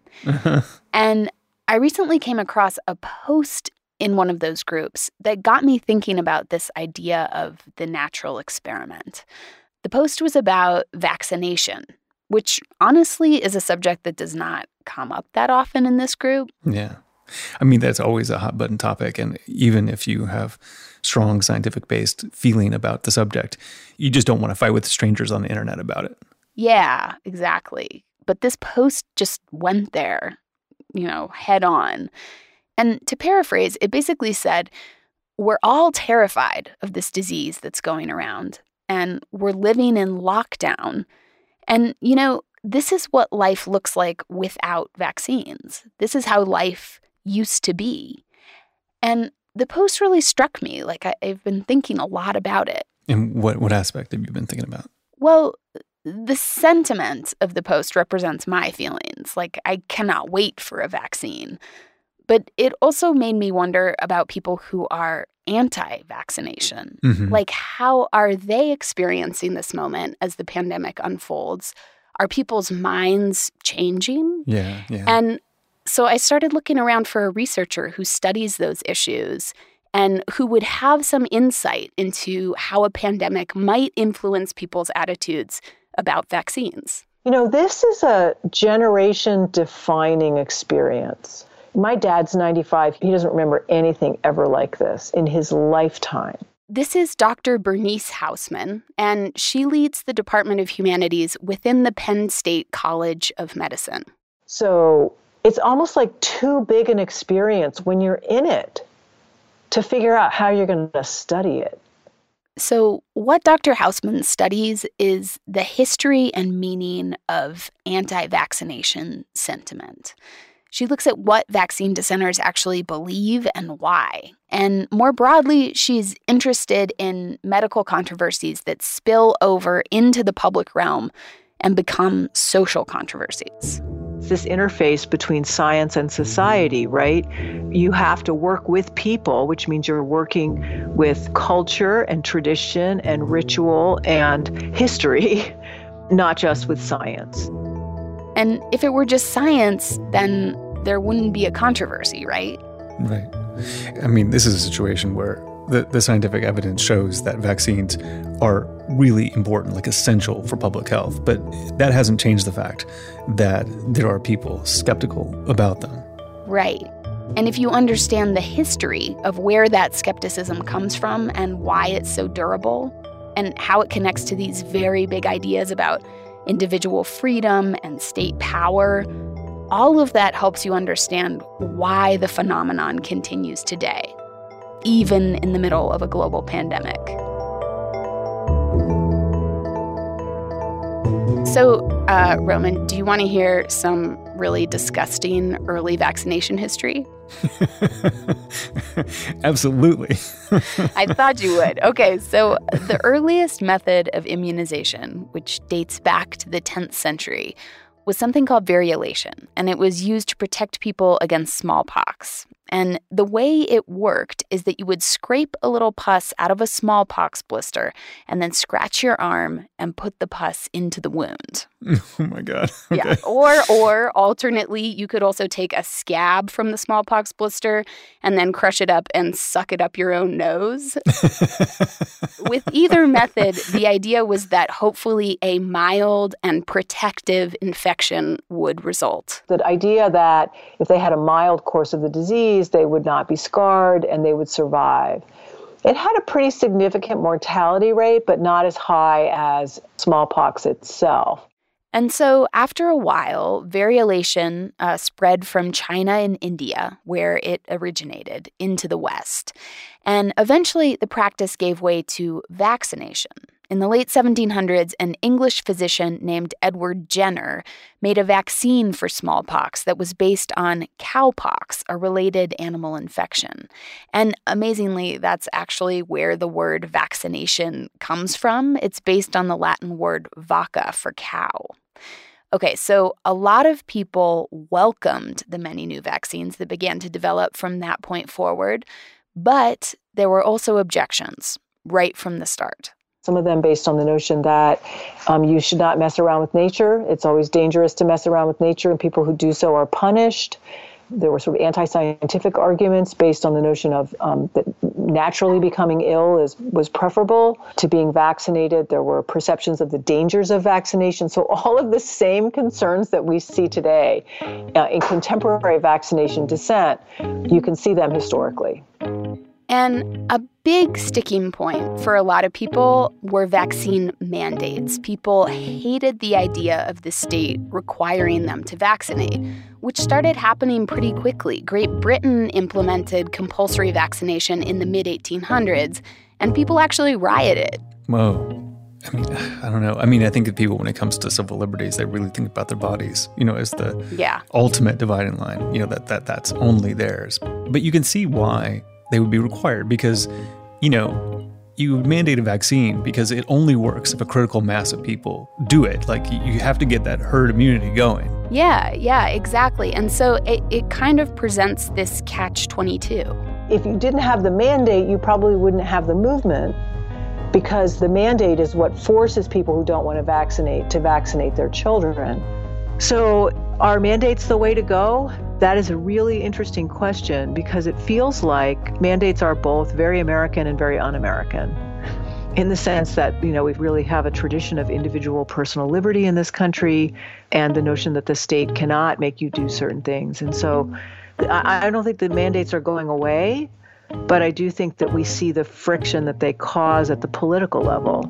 And I recently came across a post in one of those groups that got me thinking about this idea of the natural experiment. The post was about vaccination, which honestly is a subject that does not come up that often in this group. Yeah. I mean, that's always a hot button topic. And even if you have strong scientific-based feeling about the subject, you just don't want to fight with strangers on the internet about it. Yeah, exactly. But this post just went there, head on. And to paraphrase, it basically said, we're all terrified of this disease that's going around, and we're living in lockdown. And, this is what life looks like without vaccines. This is how life used to be. And the post really struck me. Like, I've been thinking a lot about it. And what aspect have you been thinking about? Well, the sentiment of the post represents my feelings. Like, I cannot wait for a vaccine. But it also made me wonder about people who are anti-vaccination. Mm-hmm. Like, how are they experiencing this moment as the pandemic unfolds? Are people's minds changing? Yeah. And so I started looking around for a researcher who studies those issues and who would have some insight into how a pandemic might influence people's attitudes about vaccines. This is a generation-defining experience. My dad's 95. He doesn't remember anything ever like this in his lifetime. This is Dr. Bernice Hausman, and she leads the Department of Humanities within the Penn State College of Medicine. So it's almost like too big an experience when you're in it to figure out how you're going to study it. So what Dr. Hausman studies is the history and meaning of anti-vaccination sentiment. She looks at what vaccine dissenters actually believe and why. And more broadly, she's interested in medical controversies that spill over into the public realm and become social controversies. It's this interface between science and society, right? You have to work with people, which means you're working with culture and tradition and ritual and history, not just with science. And if it were just science, then there wouldn't be a controversy, right? Right. I mean, this is a situation where the scientific evidence shows that vaccines are really important, like essential for public health. But that hasn't changed the fact that there are people skeptical about them. Right. And if you understand the history of where that skepticism comes from and why it's so durable, and how it connects to these very big ideas about individual freedom and state power, all of that helps you understand why the phenomenon continues today, even in the middle of a global pandemic. So, Roman, do you want to hear some really disgusting early vaccination history? Absolutely. I thought you would. Okay, so the earliest method of immunization, which dates back to the 10th century, was something called variolation, and it was used to protect people against smallpox. And the way it worked is that you would scrape a little pus out of a smallpox blister and then scratch your arm and put the pus into the wound. Oh my God. Okay. Yeah. Or alternately, you could also take a scab from the smallpox blister and then crush it up and suck it up your own nose. With either method, the idea was that hopefully a mild and protective infection would result. The idea that if they had a mild course of the disease, they would not be scarred and they would survive. It had a pretty significant mortality rate, but not as high as smallpox itself. And so after a while, variolation spread from China and India, where it originated, into the West. And eventually, the practice gave way to vaccination. In the late 1700s, an English physician named Edward Jenner made a vaccine for smallpox that was based on cowpox, a related animal infection. And amazingly, that's actually where the word vaccination comes from. It's based on the Latin word vacca for cow. Okay, so a lot of people welcomed the many new vaccines that began to develop from that point forward, but there were also objections right from the start. Some of them based on the notion that you should not mess around with nature. It's always dangerous to mess around with nature, and people who do so are punished. There were sort of anti-scientific arguments based on the notion of that naturally becoming ill was preferable to being vaccinated. There were perceptions of the dangers of vaccination. So all of the same concerns that we see today in contemporary vaccination dissent, you can see them historically. And a big sticking point for a lot of people were vaccine mandates. People hated the idea of the state requiring them to vaccinate, which started happening pretty quickly. Great Britain implemented compulsory vaccination in the mid-1800s, and people actually rioted. Whoa. I mean, I don't know. I mean, I think that people, when it comes to civil liberties, they really think about their bodies, as the ultimate dividing line, that's only theirs. But you can see why they would be required because, you mandate a vaccine because it only works if a critical mass of people do it. Like, you have to get that herd immunity going. Yeah, exactly. And so it kind of presents this catch-22. If you didn't have the mandate, you probably wouldn't have the movement, because the mandate is what forces people who don't want to vaccinate their children. So are mandates the way to go? That is a really interesting question, because it feels like mandates are both very American and very un-American, in the sense that, we really have a tradition of individual personal liberty in this country and the notion that the state cannot make you do certain things. And so I don't think the mandates are going away, but I do think that we see the friction that they cause at the political level.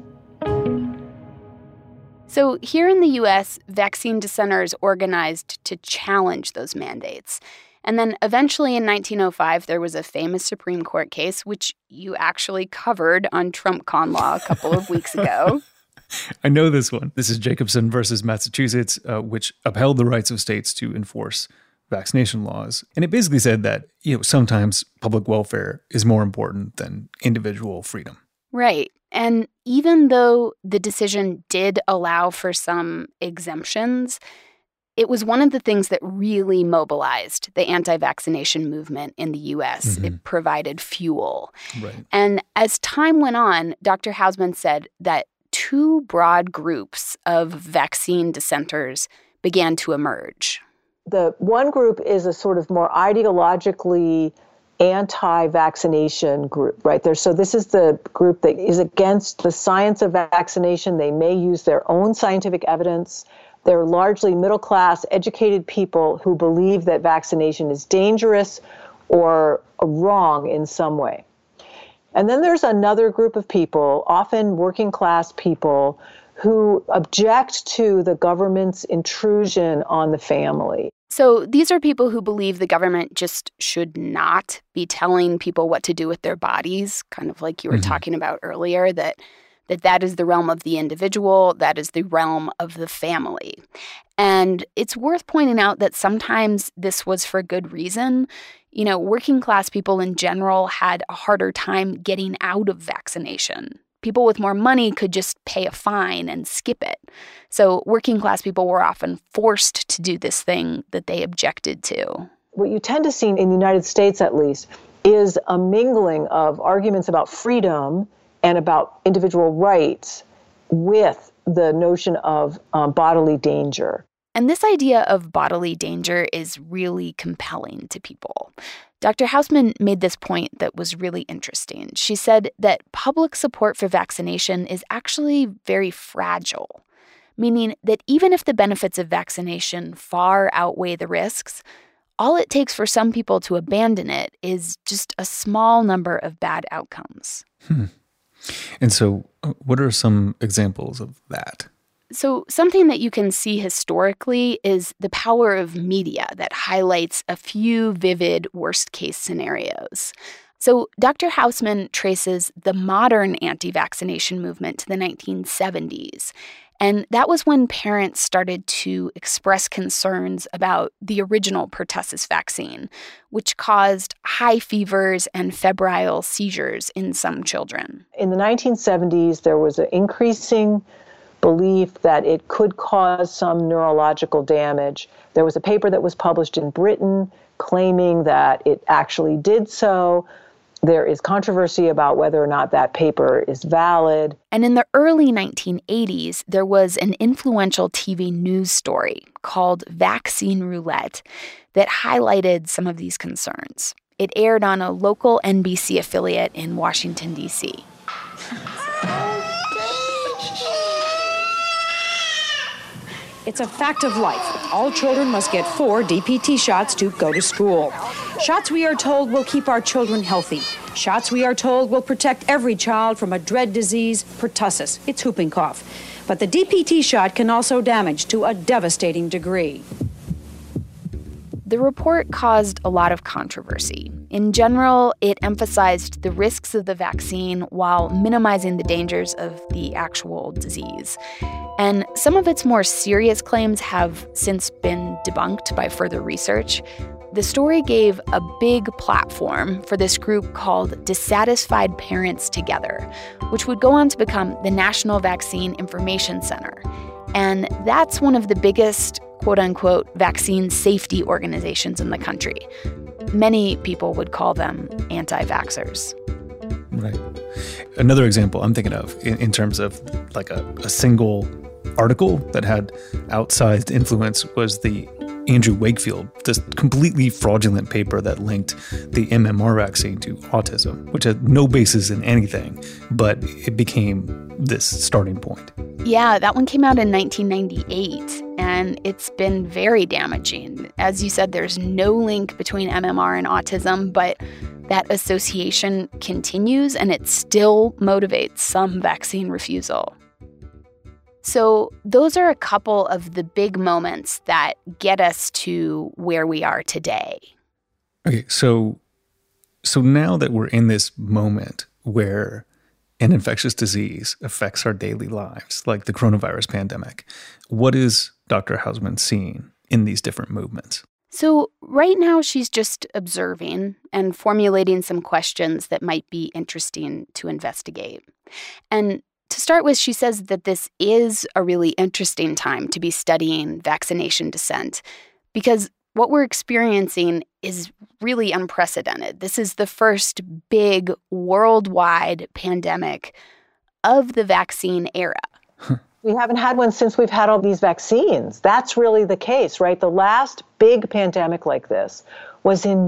So here in the U.S., vaccine dissenters organized to challenge those mandates. And then eventually in 1905, there was a famous Supreme Court case, which you actually covered on Trump Con Law a couple of weeks ago. I know this one. This is Jacobson versus Massachusetts, which upheld the rights of states to enforce vaccination laws. And it basically said that, sometimes public welfare is more important than individual freedom. Right. And even though the decision did allow for some exemptions, it was one of the things that really mobilized the anti-vaccination movement in the U.S. Mm-hmm. It provided fuel. Right. And as time went on, Dr. Hausman said that two broad groups of vaccine dissenters began to emerge. The one group is a sort of more ideologically anti-vaccination group, right there. So this is the group that is against the science of vaccination. They may use their own scientific evidence. They're largely middle-class, educated people who believe that vaccination is dangerous or wrong in some way. And then there's another group of people, often working-class people, who object to the government's intrusion on the family. So these are people who believe the government just should not be telling people what to do with their bodies, kind of like you were talking about earlier, that is the realm of the individual, that is the realm of the family. And it's worth pointing out that sometimes this was for good reason. You know, working class people in general had a harder time getting out of vaccination. People with more money could just pay a fine and skip it. So working class people were often forced to do this thing that they objected to. What you tend to see in the United States, at least, is a mingling of arguments about freedom and about individual rights with the notion of bodily danger. And this idea of bodily danger is really compelling to people. Dr. Hausman made this point that was really interesting. She said that public support for vaccination is actually very fragile, meaning that even if the benefits of vaccination far outweigh the risks, all it takes for some people to abandon it is just a small number of bad outcomes. And so what are some examples of that? So something that you can see historically is the power of media that highlights a few vivid worst-case scenarios. So Dr. Hausman traces the modern anti-vaccination movement to the 1970s. And that was when parents started to express concerns about the original pertussis vaccine, which caused high fevers and febrile seizures in some children. In the 1970s, there was an increasing belief that it could cause some neurological damage. There was a paper that was published in Britain claiming that it actually did so. There is controversy about whether or not that paper is valid. And in the early 1980s, there was an influential TV news story called Vaccine Roulette that highlighted some of these concerns. It aired on a local NBC affiliate in Washington, D.C. It's a fact of life. All children must get 4 DPT shots to go to school. Shots, we are told, will keep our children healthy. Shots, we are told, will protect every child from a dread disease, pertussis. It's whooping cough. But the DPT shot can also damage to a devastating degree. The report caused a lot of controversy. In general, it emphasized the risks of the vaccine while minimizing the dangers of the actual disease. And some of its more serious claims have since been debunked by further research. The story gave a big platform for this group called Dissatisfied Parents Together, which would go on to become the National Vaccine Information Center. And that's one of the biggest, quote-unquote, vaccine safety organizations in the country. Many people would call them anti-vaxxers. Right. Another example I'm thinking of in terms of like a single article that had outsized influence was the Andrew Wakefield, this completely fraudulent paper that linked the MMR vaccine to autism, which had no basis in anything, but it became this starting point. Yeah, that one came out in 1998, and it's been very damaging. As you said, there's no link between MMR and autism, but that association continues, and it still motivates some vaccine refusal. So those are a couple of the big moments that get us to where we are today. Okay, so now that we're in this moment where an infectious disease affects our daily lives, like the coronavirus pandemic, what is Dr. Hausman seeing in these different movements? So right now she's just observing and formulating some questions that might be interesting to investigate. And to start with, she says that this is a really interesting time to be studying vaccination descent because what we're experiencing is really unprecedented. This is the first big worldwide pandemic of the vaccine era. We haven't had one since we've had all these vaccines. That's really the case, right? The last big pandemic like this was in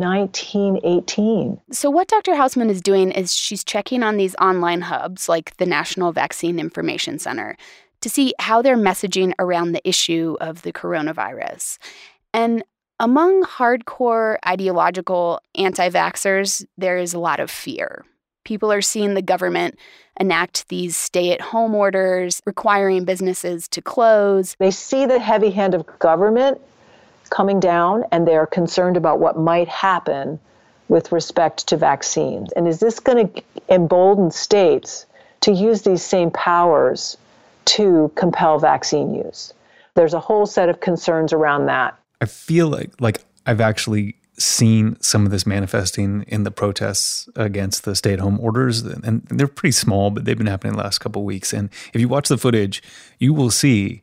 1918. So what Dr. Hausman is doing is she's checking on these online hubs like the National Vaccine Information Center to see how they're messaging around the issue of the coronavirus. And among hardcore ideological anti-vaxxers, there is a lot of fear. People are seeing the government enact these stay-at-home orders, requiring businesses to close. They see the heavy hand of government coming down, and they're concerned about what might happen with respect to vaccines. And is this going to embolden states to use these same powers to compel vaccine use? There's a whole set of concerns around that. I feel like I've actually seen some of this manifesting in the protests against the stay-at-home orders, and they're pretty small, but they've been happening the last couple of weeks. And if you watch the footage, you will see,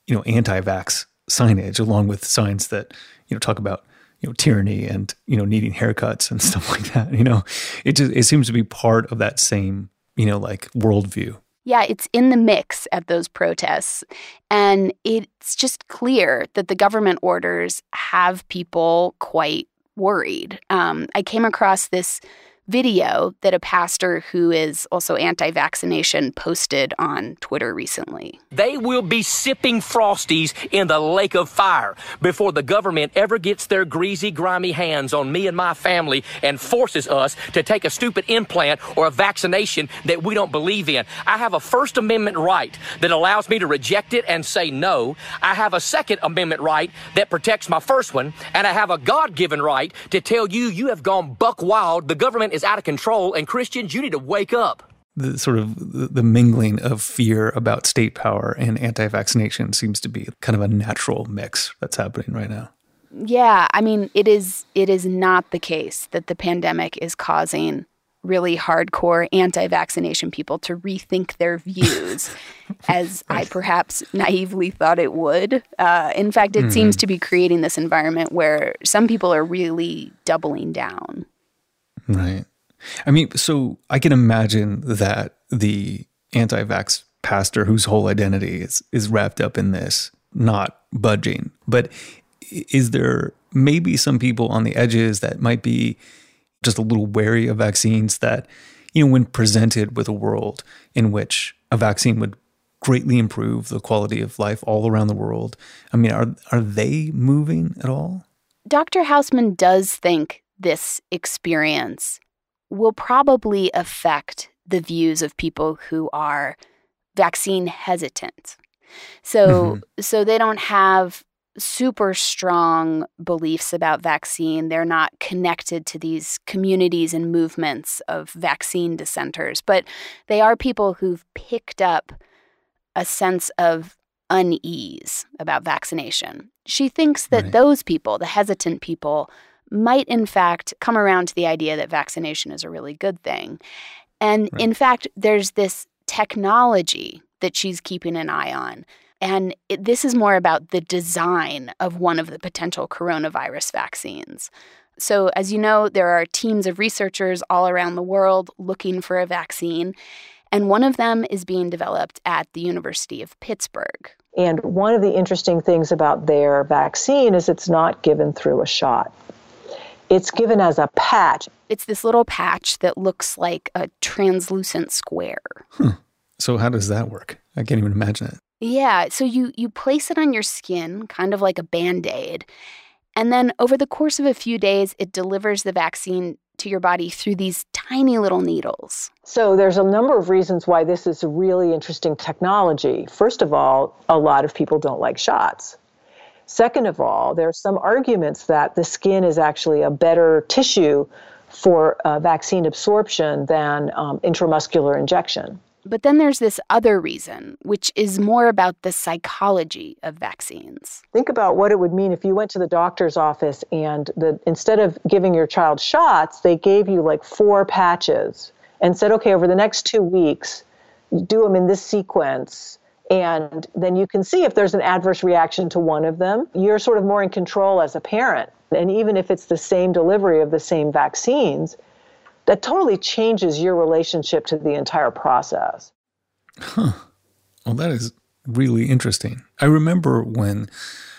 anti-vax signage along with signs that, talk about, tyranny and, needing haircuts and stuff like that. It seems to be part of that same, worldview. Yeah, it's in the mix at those protests. And it's just clear that the government orders have people quite worried. I came across this video that a pastor who is also anti-vaccination posted on Twitter recently. They will be sipping Frosties in the lake of fire before the government ever gets their greasy, grimy hands on me and my family and forces us to take a stupid implant or a vaccination that we don't believe in. I have a First Amendment right that allows me to reject it and say no. I have a Second Amendment right that protects my first one. And I have a God-given right to tell you you have gone buck wild. The government is out of control, and Christians, you need to wake up. The sort of the mingling of fear about state power and anti-vaccination seems to be kind of a natural mix that's happening right now. Yeah, I mean, it is not the case that the pandemic is causing really hardcore anti-vaccination people to rethink their views as I perhaps naively thought it would. In fact, it seems to be creating this environment where some people are really doubling down. Right. I mean, so I can imagine that the anti-vax pastor whose whole identity is wrapped up in this, not budging. But is there maybe some people on the edges that might be just a little wary of vaccines that, when presented with a world in which a vaccine would greatly improve the quality of life all around the world? I mean, are they moving at all? Dr. Hausman does think this experience will probably affect the views of people who are vaccine hesitant. So they don't have super strong beliefs about vaccine. They're not connected to these communities and movements of vaccine dissenters, but they are people who've picked up a sense of unease about vaccination. She thinks that those people, the hesitant people, might in fact come around to the idea that vaccination is a really good thing. And in fact, there's this technology that she's keeping an eye on. And this is more about the design of one of the potential coronavirus vaccines. So as you know, there are teams of researchers all around the world looking for a vaccine. And one of them is being developed at the University of Pittsburgh. And one of the interesting things about their vaccine is it's not given through a shot. It's given as a patch. It's this little patch that looks like a translucent square. So how does that work? I can't even imagine it. Yeah, so you place it on your skin, kind of like a Band-Aid. And then over the course of a few days, it delivers the vaccine to your body through these tiny little needles. So there's a number of reasons why this is a really interesting technology. First of all, a lot of people don't like shots. Second of all, there are some arguments that the skin is actually a better tissue for vaccine absorption than intramuscular injection. But then there's this other reason, which is more about the psychology of vaccines. Think about what it would mean if you went to the doctor's office and instead of giving your child shots, they gave you like 4 patches and said, okay, over the next 2 weeks, do them in this sequence. And then you can see if there's an adverse reaction to one of them. You're sort of more in control as a parent. And even if it's the same delivery of the same vaccines, that totally changes your relationship to the entire process. Huh. Well, that is really interesting. I remember when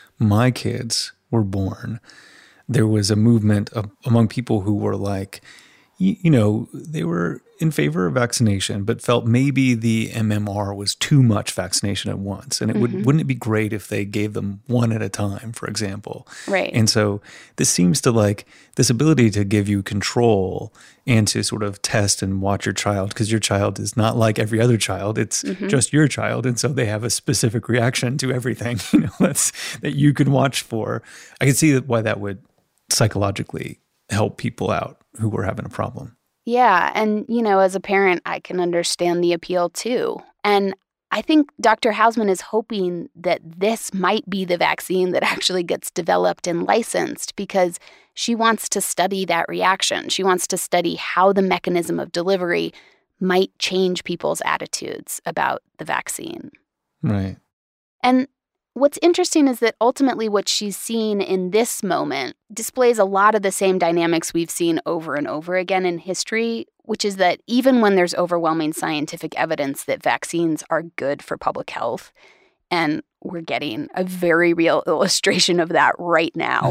my kids were born, there was a movement among people who were like, you know, they were in favor of vaccination, but felt maybe the MMR was too much vaccination at once. And it wouldn't it be great if they gave them one at a time, for example? Right. And so this seems to like this ability to give you control and to sort of test and watch your child, because your child is not like every other child. It's just your child. And so they have a specific reaction to everything, you know, that you can watch for. I can see why that would psychologically help people out who were having a problem. Yeah. And, you know, as a parent, I can understand the appeal too. And I think Dr. Hausman is hoping that this might be the vaccine that actually gets developed and licensed, because she wants to study that reaction. She wants to study how the mechanism of delivery might change people's attitudes about the vaccine. Right. And what's interesting is that ultimately what she's seen in this moment displays a lot of the same dynamics we've seen over and over again in history, which is that even when there's overwhelming scientific evidence that vaccines are good for public health, and we're getting a very real illustration of that right now,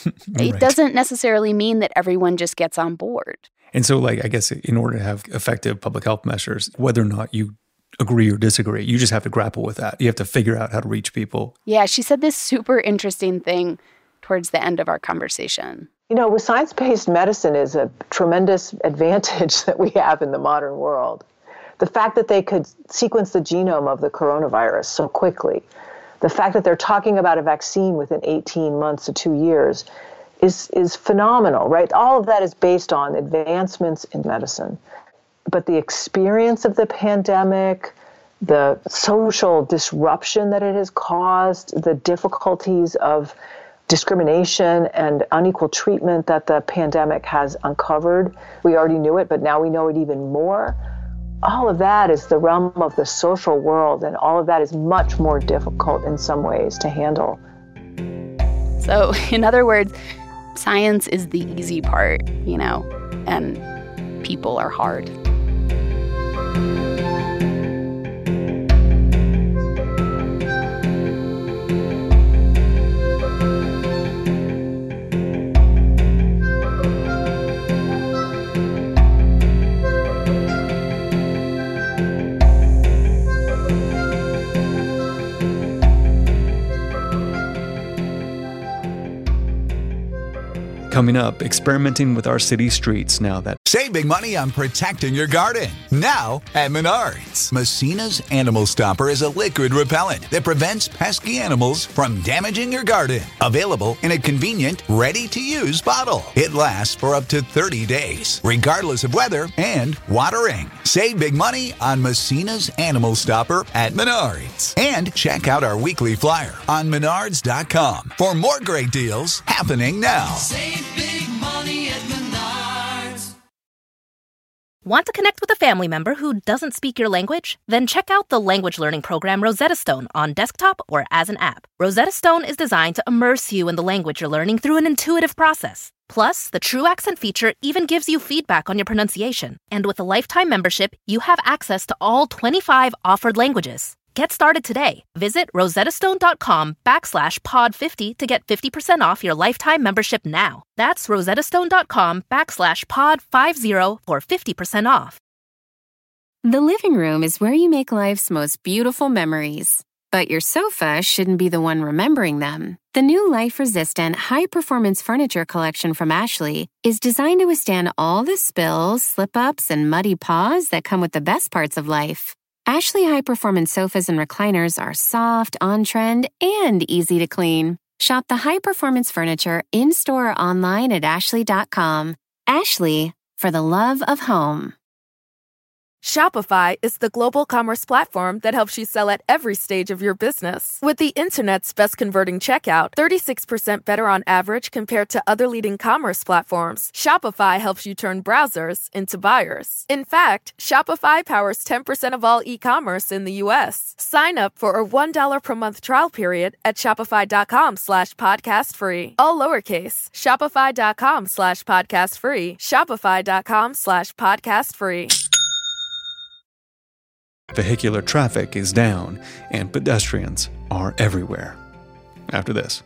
it doesn't necessarily mean that everyone just gets on board. And so, like, I guess in order to have effective public health measures, whether or not you agree or disagree, you just have to grapple with that. You have to figure out how to reach people. Yeah, she said this super interesting thing towards the end of our conversation. You know, with science-based medicine is a tremendous advantage that we have in the modern world. The fact that they could sequence the genome of the coronavirus so quickly, the fact that they're talking about a vaccine within 18 months to 2 years is phenomenal, right? All of that is based on advancements in medicine. But the experience of the pandemic, the social disruption that it has caused, the difficulties of discrimination and unequal treatment that the pandemic has uncovered, we already knew it, but now we know it even more. All of that is the realm of the social world, and all of that is much more difficult in some ways to handle. So, in other words, science is the easy part, you know, and people are hard. Coming up, experimenting with our city streets now that... Save big money on protecting your garden. Now at Menards. Messina's Animal Stopper is a liquid repellent that prevents pesky animals from damaging your garden. Available in a convenient, ready-to-use bottle. It lasts for up to 30 days, regardless of weather and watering. Save big money on Messina's Animal Stopper at Menards. And check out our weekly flyer on Menards.com for more great deals happening now. Save big money at Menards. Want to connect with a family member who doesn't speak your language? Then check out the language learning program Rosetta Stone on desktop or as an app. Rosetta Stone is designed to immerse you in the language you're learning through an intuitive process. Plus, the True Accent feature even gives you feedback on your pronunciation. And with a lifetime membership, you have access to all 25 offered languages. Get started today. Visit rosettastone.com/pod50 to get 50% off your lifetime membership now. That's rosettastone.com/pod50 for 50% off. The living room is where you make life's most beautiful memories. But your sofa shouldn't be the one remembering them. The new life-resistant, high-performance furniture collection from Ashley is designed to withstand all the spills, slip-ups, and muddy paws that come with the best parts of life. Ashley high-performance sofas and recliners are soft, on-trend, and easy to clean. Shop the high-performance furniture in-store or online at ashley.com. Ashley, for the love of home. Shopify is the global commerce platform that helps you sell at every stage of your business. With the internet's best converting checkout, 36% better on average compared to other leading commerce platforms, Shopify helps you turn browsers into buyers. In fact, Shopify powers 10% of all e-commerce in the U.S. Sign up for a $1 per month trial period at shopify.com/podcast-free. All lowercase, shopify.com/podcast-free, shopify.com/podcast-free. Vehicular traffic is down and pedestrians are everywhere. After this.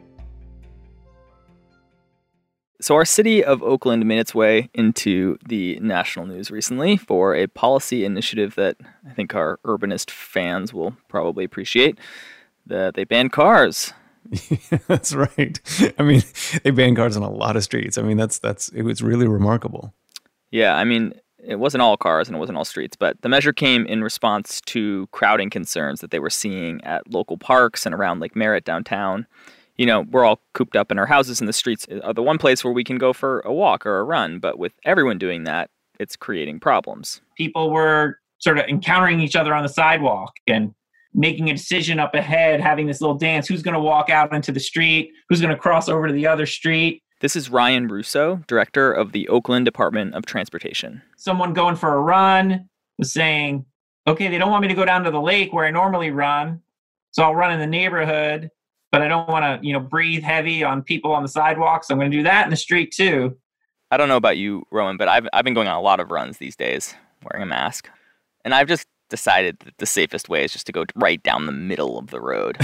So our city of Oakland made its way into the national news recently for a policy initiative that I think our urbanist fans will probably appreciate. They banned cars. That's right. I mean, they banned cars on a lot of streets. I mean, it was really remarkable. Yeah, I mean, it wasn't all cars and it wasn't all streets, but the measure came in response to crowding concerns that they were seeing at local parks and around Lake Merritt downtown. You know, we're all cooped up in our houses, and the streets are the one place where we can go for a walk or a run. But with everyone doing that, it's creating problems. People were sort of encountering each other on the sidewalk and making a decision up ahead, having this little dance. Who's going to walk out into the street? Who's going to cross over to the other street? This is Ryan Russo, director of the Oakland Department of Transportation. Someone going for a run was saying, okay, they don't want me to go down to the lake where I normally run, so I'll run in the neighborhood, but I don't want to, breathe heavy on people on the sidewalk, so I'm going to do that in the street too. I don't know about you, Rowan, but I've been going on a lot of runs these days, wearing a mask. And I've just decided that the safest way is just to go right down the middle of the road.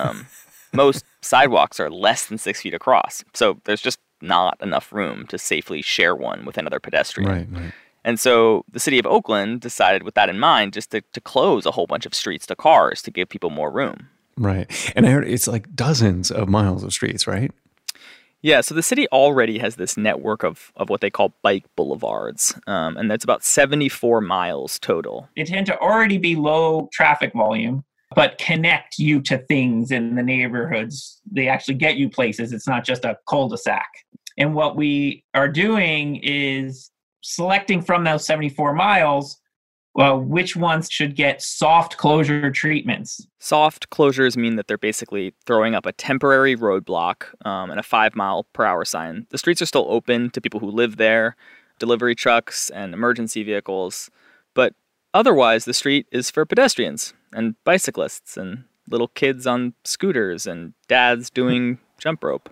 Most sidewalks are less than 6 feet across, so there's just not enough room to safely share one with another pedestrian. Right. And so the city of Oakland decided with that in mind just to close a whole bunch of streets to cars to give people more room. Right. And I heard it's like dozens of miles of streets, right? Yeah, so the city already has this network of what they call bike boulevards, and that's about 74 miles total. They tend to already be low traffic volume, but connect you to things in the neighborhoods. They actually get you places. It's not just a cul-de-sac. And what we are doing is selecting from those 74 miles, which ones should get soft closure treatments. Soft closures mean that they're basically throwing up a temporary roadblock and a 5-mile-per-hour sign. The streets are still open to people who live there, delivery trucks and emergency vehicles, but otherwise the street is for pedestrians and bicyclists and little kids on scooters and dads doing jump rope.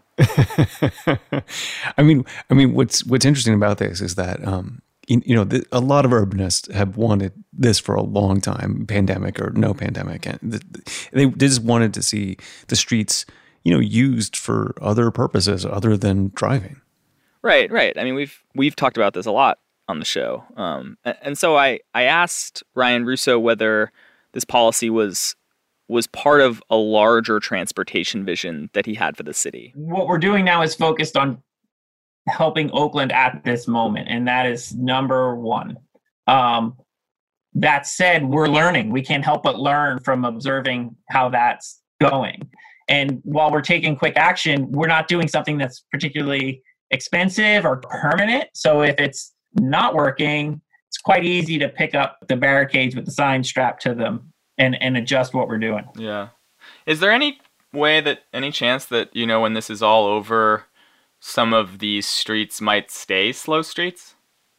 I mean, what's interesting about this is that a lot of urbanists have wanted this for a long time, pandemic or no pandemic, and they just wanted to see the streets, used for other purposes other than driving. Right. I mean, we've talked about this a lot on the show, and so I asked Ryan Russo whether this policy was part of a larger transportation vision that he had for the city. What we're doing now is focused on helping Oakland at this moment, and that is number one. That said, we're learning. We can't help but learn from observing how that's going. And while we're taking quick action, we're not doing something that's particularly expensive or permanent. So if it's not working, it's quite easy to pick up the barricades with the sign strapped to them and adjust what we're doing. Yeah. Is there any chance that, when this is all over, some of these streets might stay slow streets?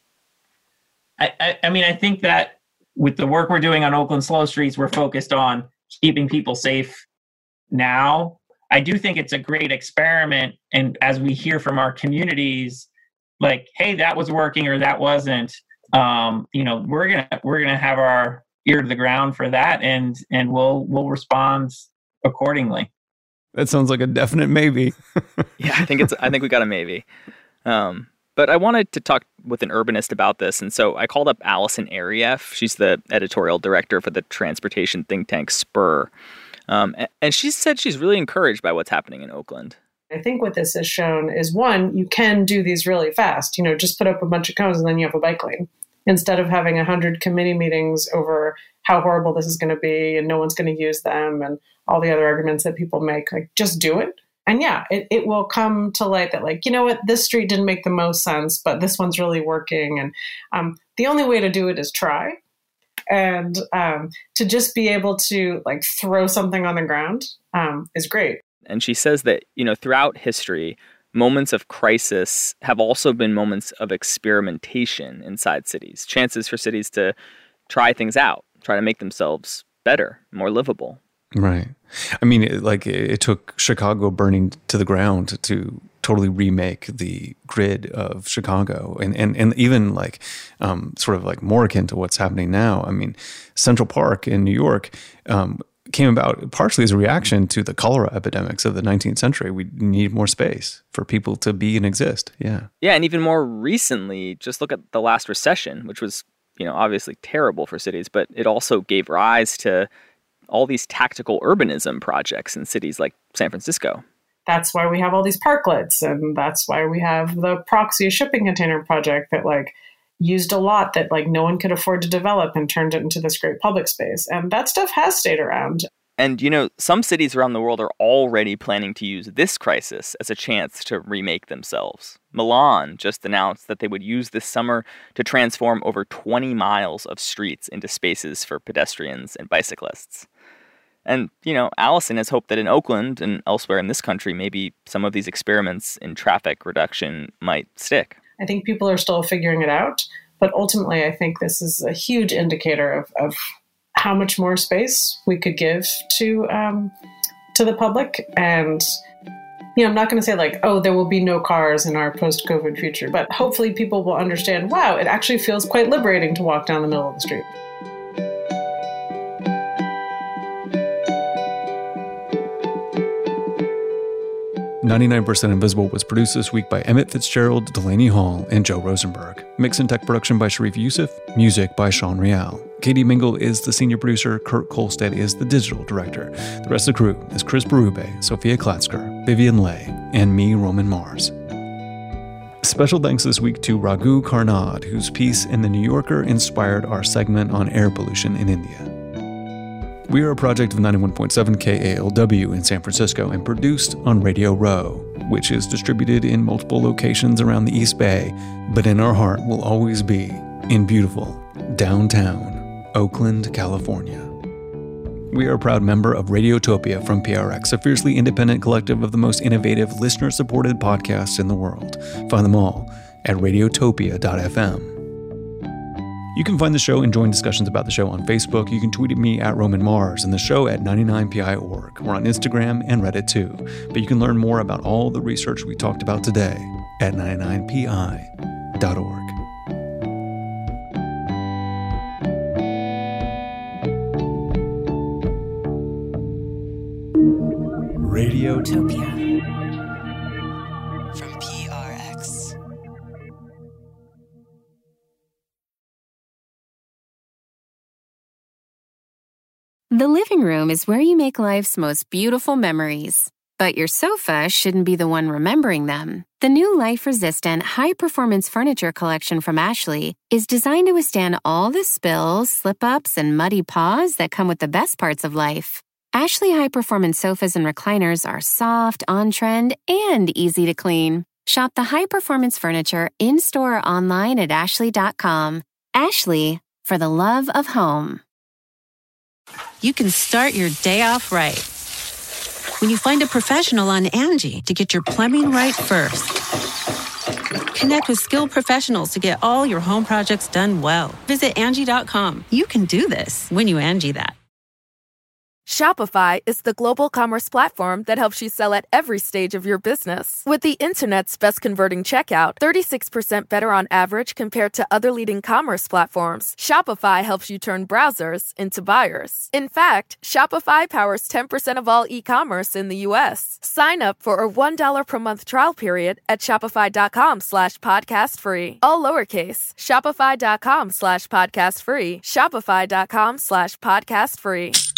I mean, I think that with the work we're doing on Oakland slow streets, we're focused on keeping people safe now. I do think it's a great experiment. And as we hear from our communities, like, hey, that was working or that wasn't, we're gonna have our ear to the ground for that, and we'll respond accordingly. That sounds like a definite maybe. Yeah, I think we got a maybe. But I wanted to talk with an urbanist about this, and so I called up Allison Arieff. She's the editorial director for the transportation think tank Spur, and she said she's really encouraged by what's happening in Oakland. I think what this has shown is, one, you can do these really fast. Just put up a bunch of cones and then you have a bike lane, instead of having 100 committee meetings over how horrible this is going to be and no one's going to use them and all the other arguments that people make. Like, just do it. And yeah, it will come to light that, like, this street didn't make the most sense, but this one's really working. And the only way to do it is try. And to just be able to like throw something on the ground is great. And she says that, throughout history, moments of crisis have also been moments of experimentation inside cities, chances for cities to try things out, try to make themselves better, more livable. Right. I mean, it took Chicago burning to the ground to totally remake the grid of Chicago, and even sort of like more akin to what's happening now. I mean, Central Park in New York came about partially as a reaction to the cholera epidemics of the 19th century. We need more space for people to be and exist. Yeah. Yeah, and even more recently, just look at the last recession, which was, obviously terrible for cities, but it also gave rise to all these tactical urbanism projects in cities like San Francisco. That's why we have all these parklets, and that's why we have the Proxy shipping container project that used a lot that no one could afford to develop and turned it into this great public space. And that stuff has stayed around. And, some cities around the world are already planning to use this crisis as a chance to remake themselves. Milan just announced that they would use this summer to transform over 20 miles of streets into spaces for pedestrians and bicyclists. And, Allison has hoped that in Oakland and elsewhere in this country, maybe some of these experiments in traffic reduction might stick. I think people are still figuring it out, but ultimately I think this is a huge indicator of how much more space we could give to the public. And, I'm not going to say there will be no cars in our post-COVID future, but hopefully people will understand, wow, it actually feels quite liberating to walk down the middle of the street. "99% Invisible" was produced this week by Emmett Fitzgerald, Delaney Hall, and Joe Rosenberg. Mix and tech production by Sharif Youssef. Music by Sean Real. Katie Mingle is the senior producer. Kurt Kolstad is the digital director. The rest of the crew is Chris Berube, Sophia Klatzker, Vivian Leigh, and me, Roman Mars. Special thanks this week to Raghu Karnad, whose piece in The New Yorker inspired our segment on air pollution in India. We are a project of 91.7 KALW in San Francisco and produced on Radio Row, which is distributed in multiple locations around the East Bay, but in our heart will always be in beautiful downtown Oakland, California. We are a proud member of Radiotopia from PRX, a fiercely independent collective of the most innovative, listener-supported podcasts in the world. Find them all at radiotopia.fm. You can find the show and join discussions about the show on Facebook. You can tweet at me at Roman Mars and the show at 99pi.org. We're on Instagram and Reddit too. But you can learn more about all the research we talked about today at 99pi.org. Radiotopia. The living room is where you make life's most beautiful memories. But your sofa shouldn't be the one remembering them. The new life-resistant, high-performance furniture collection from Ashley is designed to withstand all the spills, slip-ups, and muddy paws that come with the best parts of life. Ashley high-performance sofas and recliners are soft, on-trend, and easy to clean. Shop the high-performance furniture in-store or online at ashley.com. Ashley, for the love of home. You can start your day off right when you find a professional on Angie to get your plumbing right first. Connect with skilled professionals to get all your home projects done well. Visit Angie.com. You can do this when you Angie that. Shopify is the global commerce platform that helps you sell at every stage of your business. With the internet's best converting checkout, 36% better on average compared to other leading commerce platforms, Shopify helps you turn browsers into buyers. In fact, Shopify powers 10% of all e-commerce in the U.S. Sign up for a $1 per month trial period at shopify.com/podcastfree. All lowercase, shopify.com/podcastfree, shopify.com/podcastfree.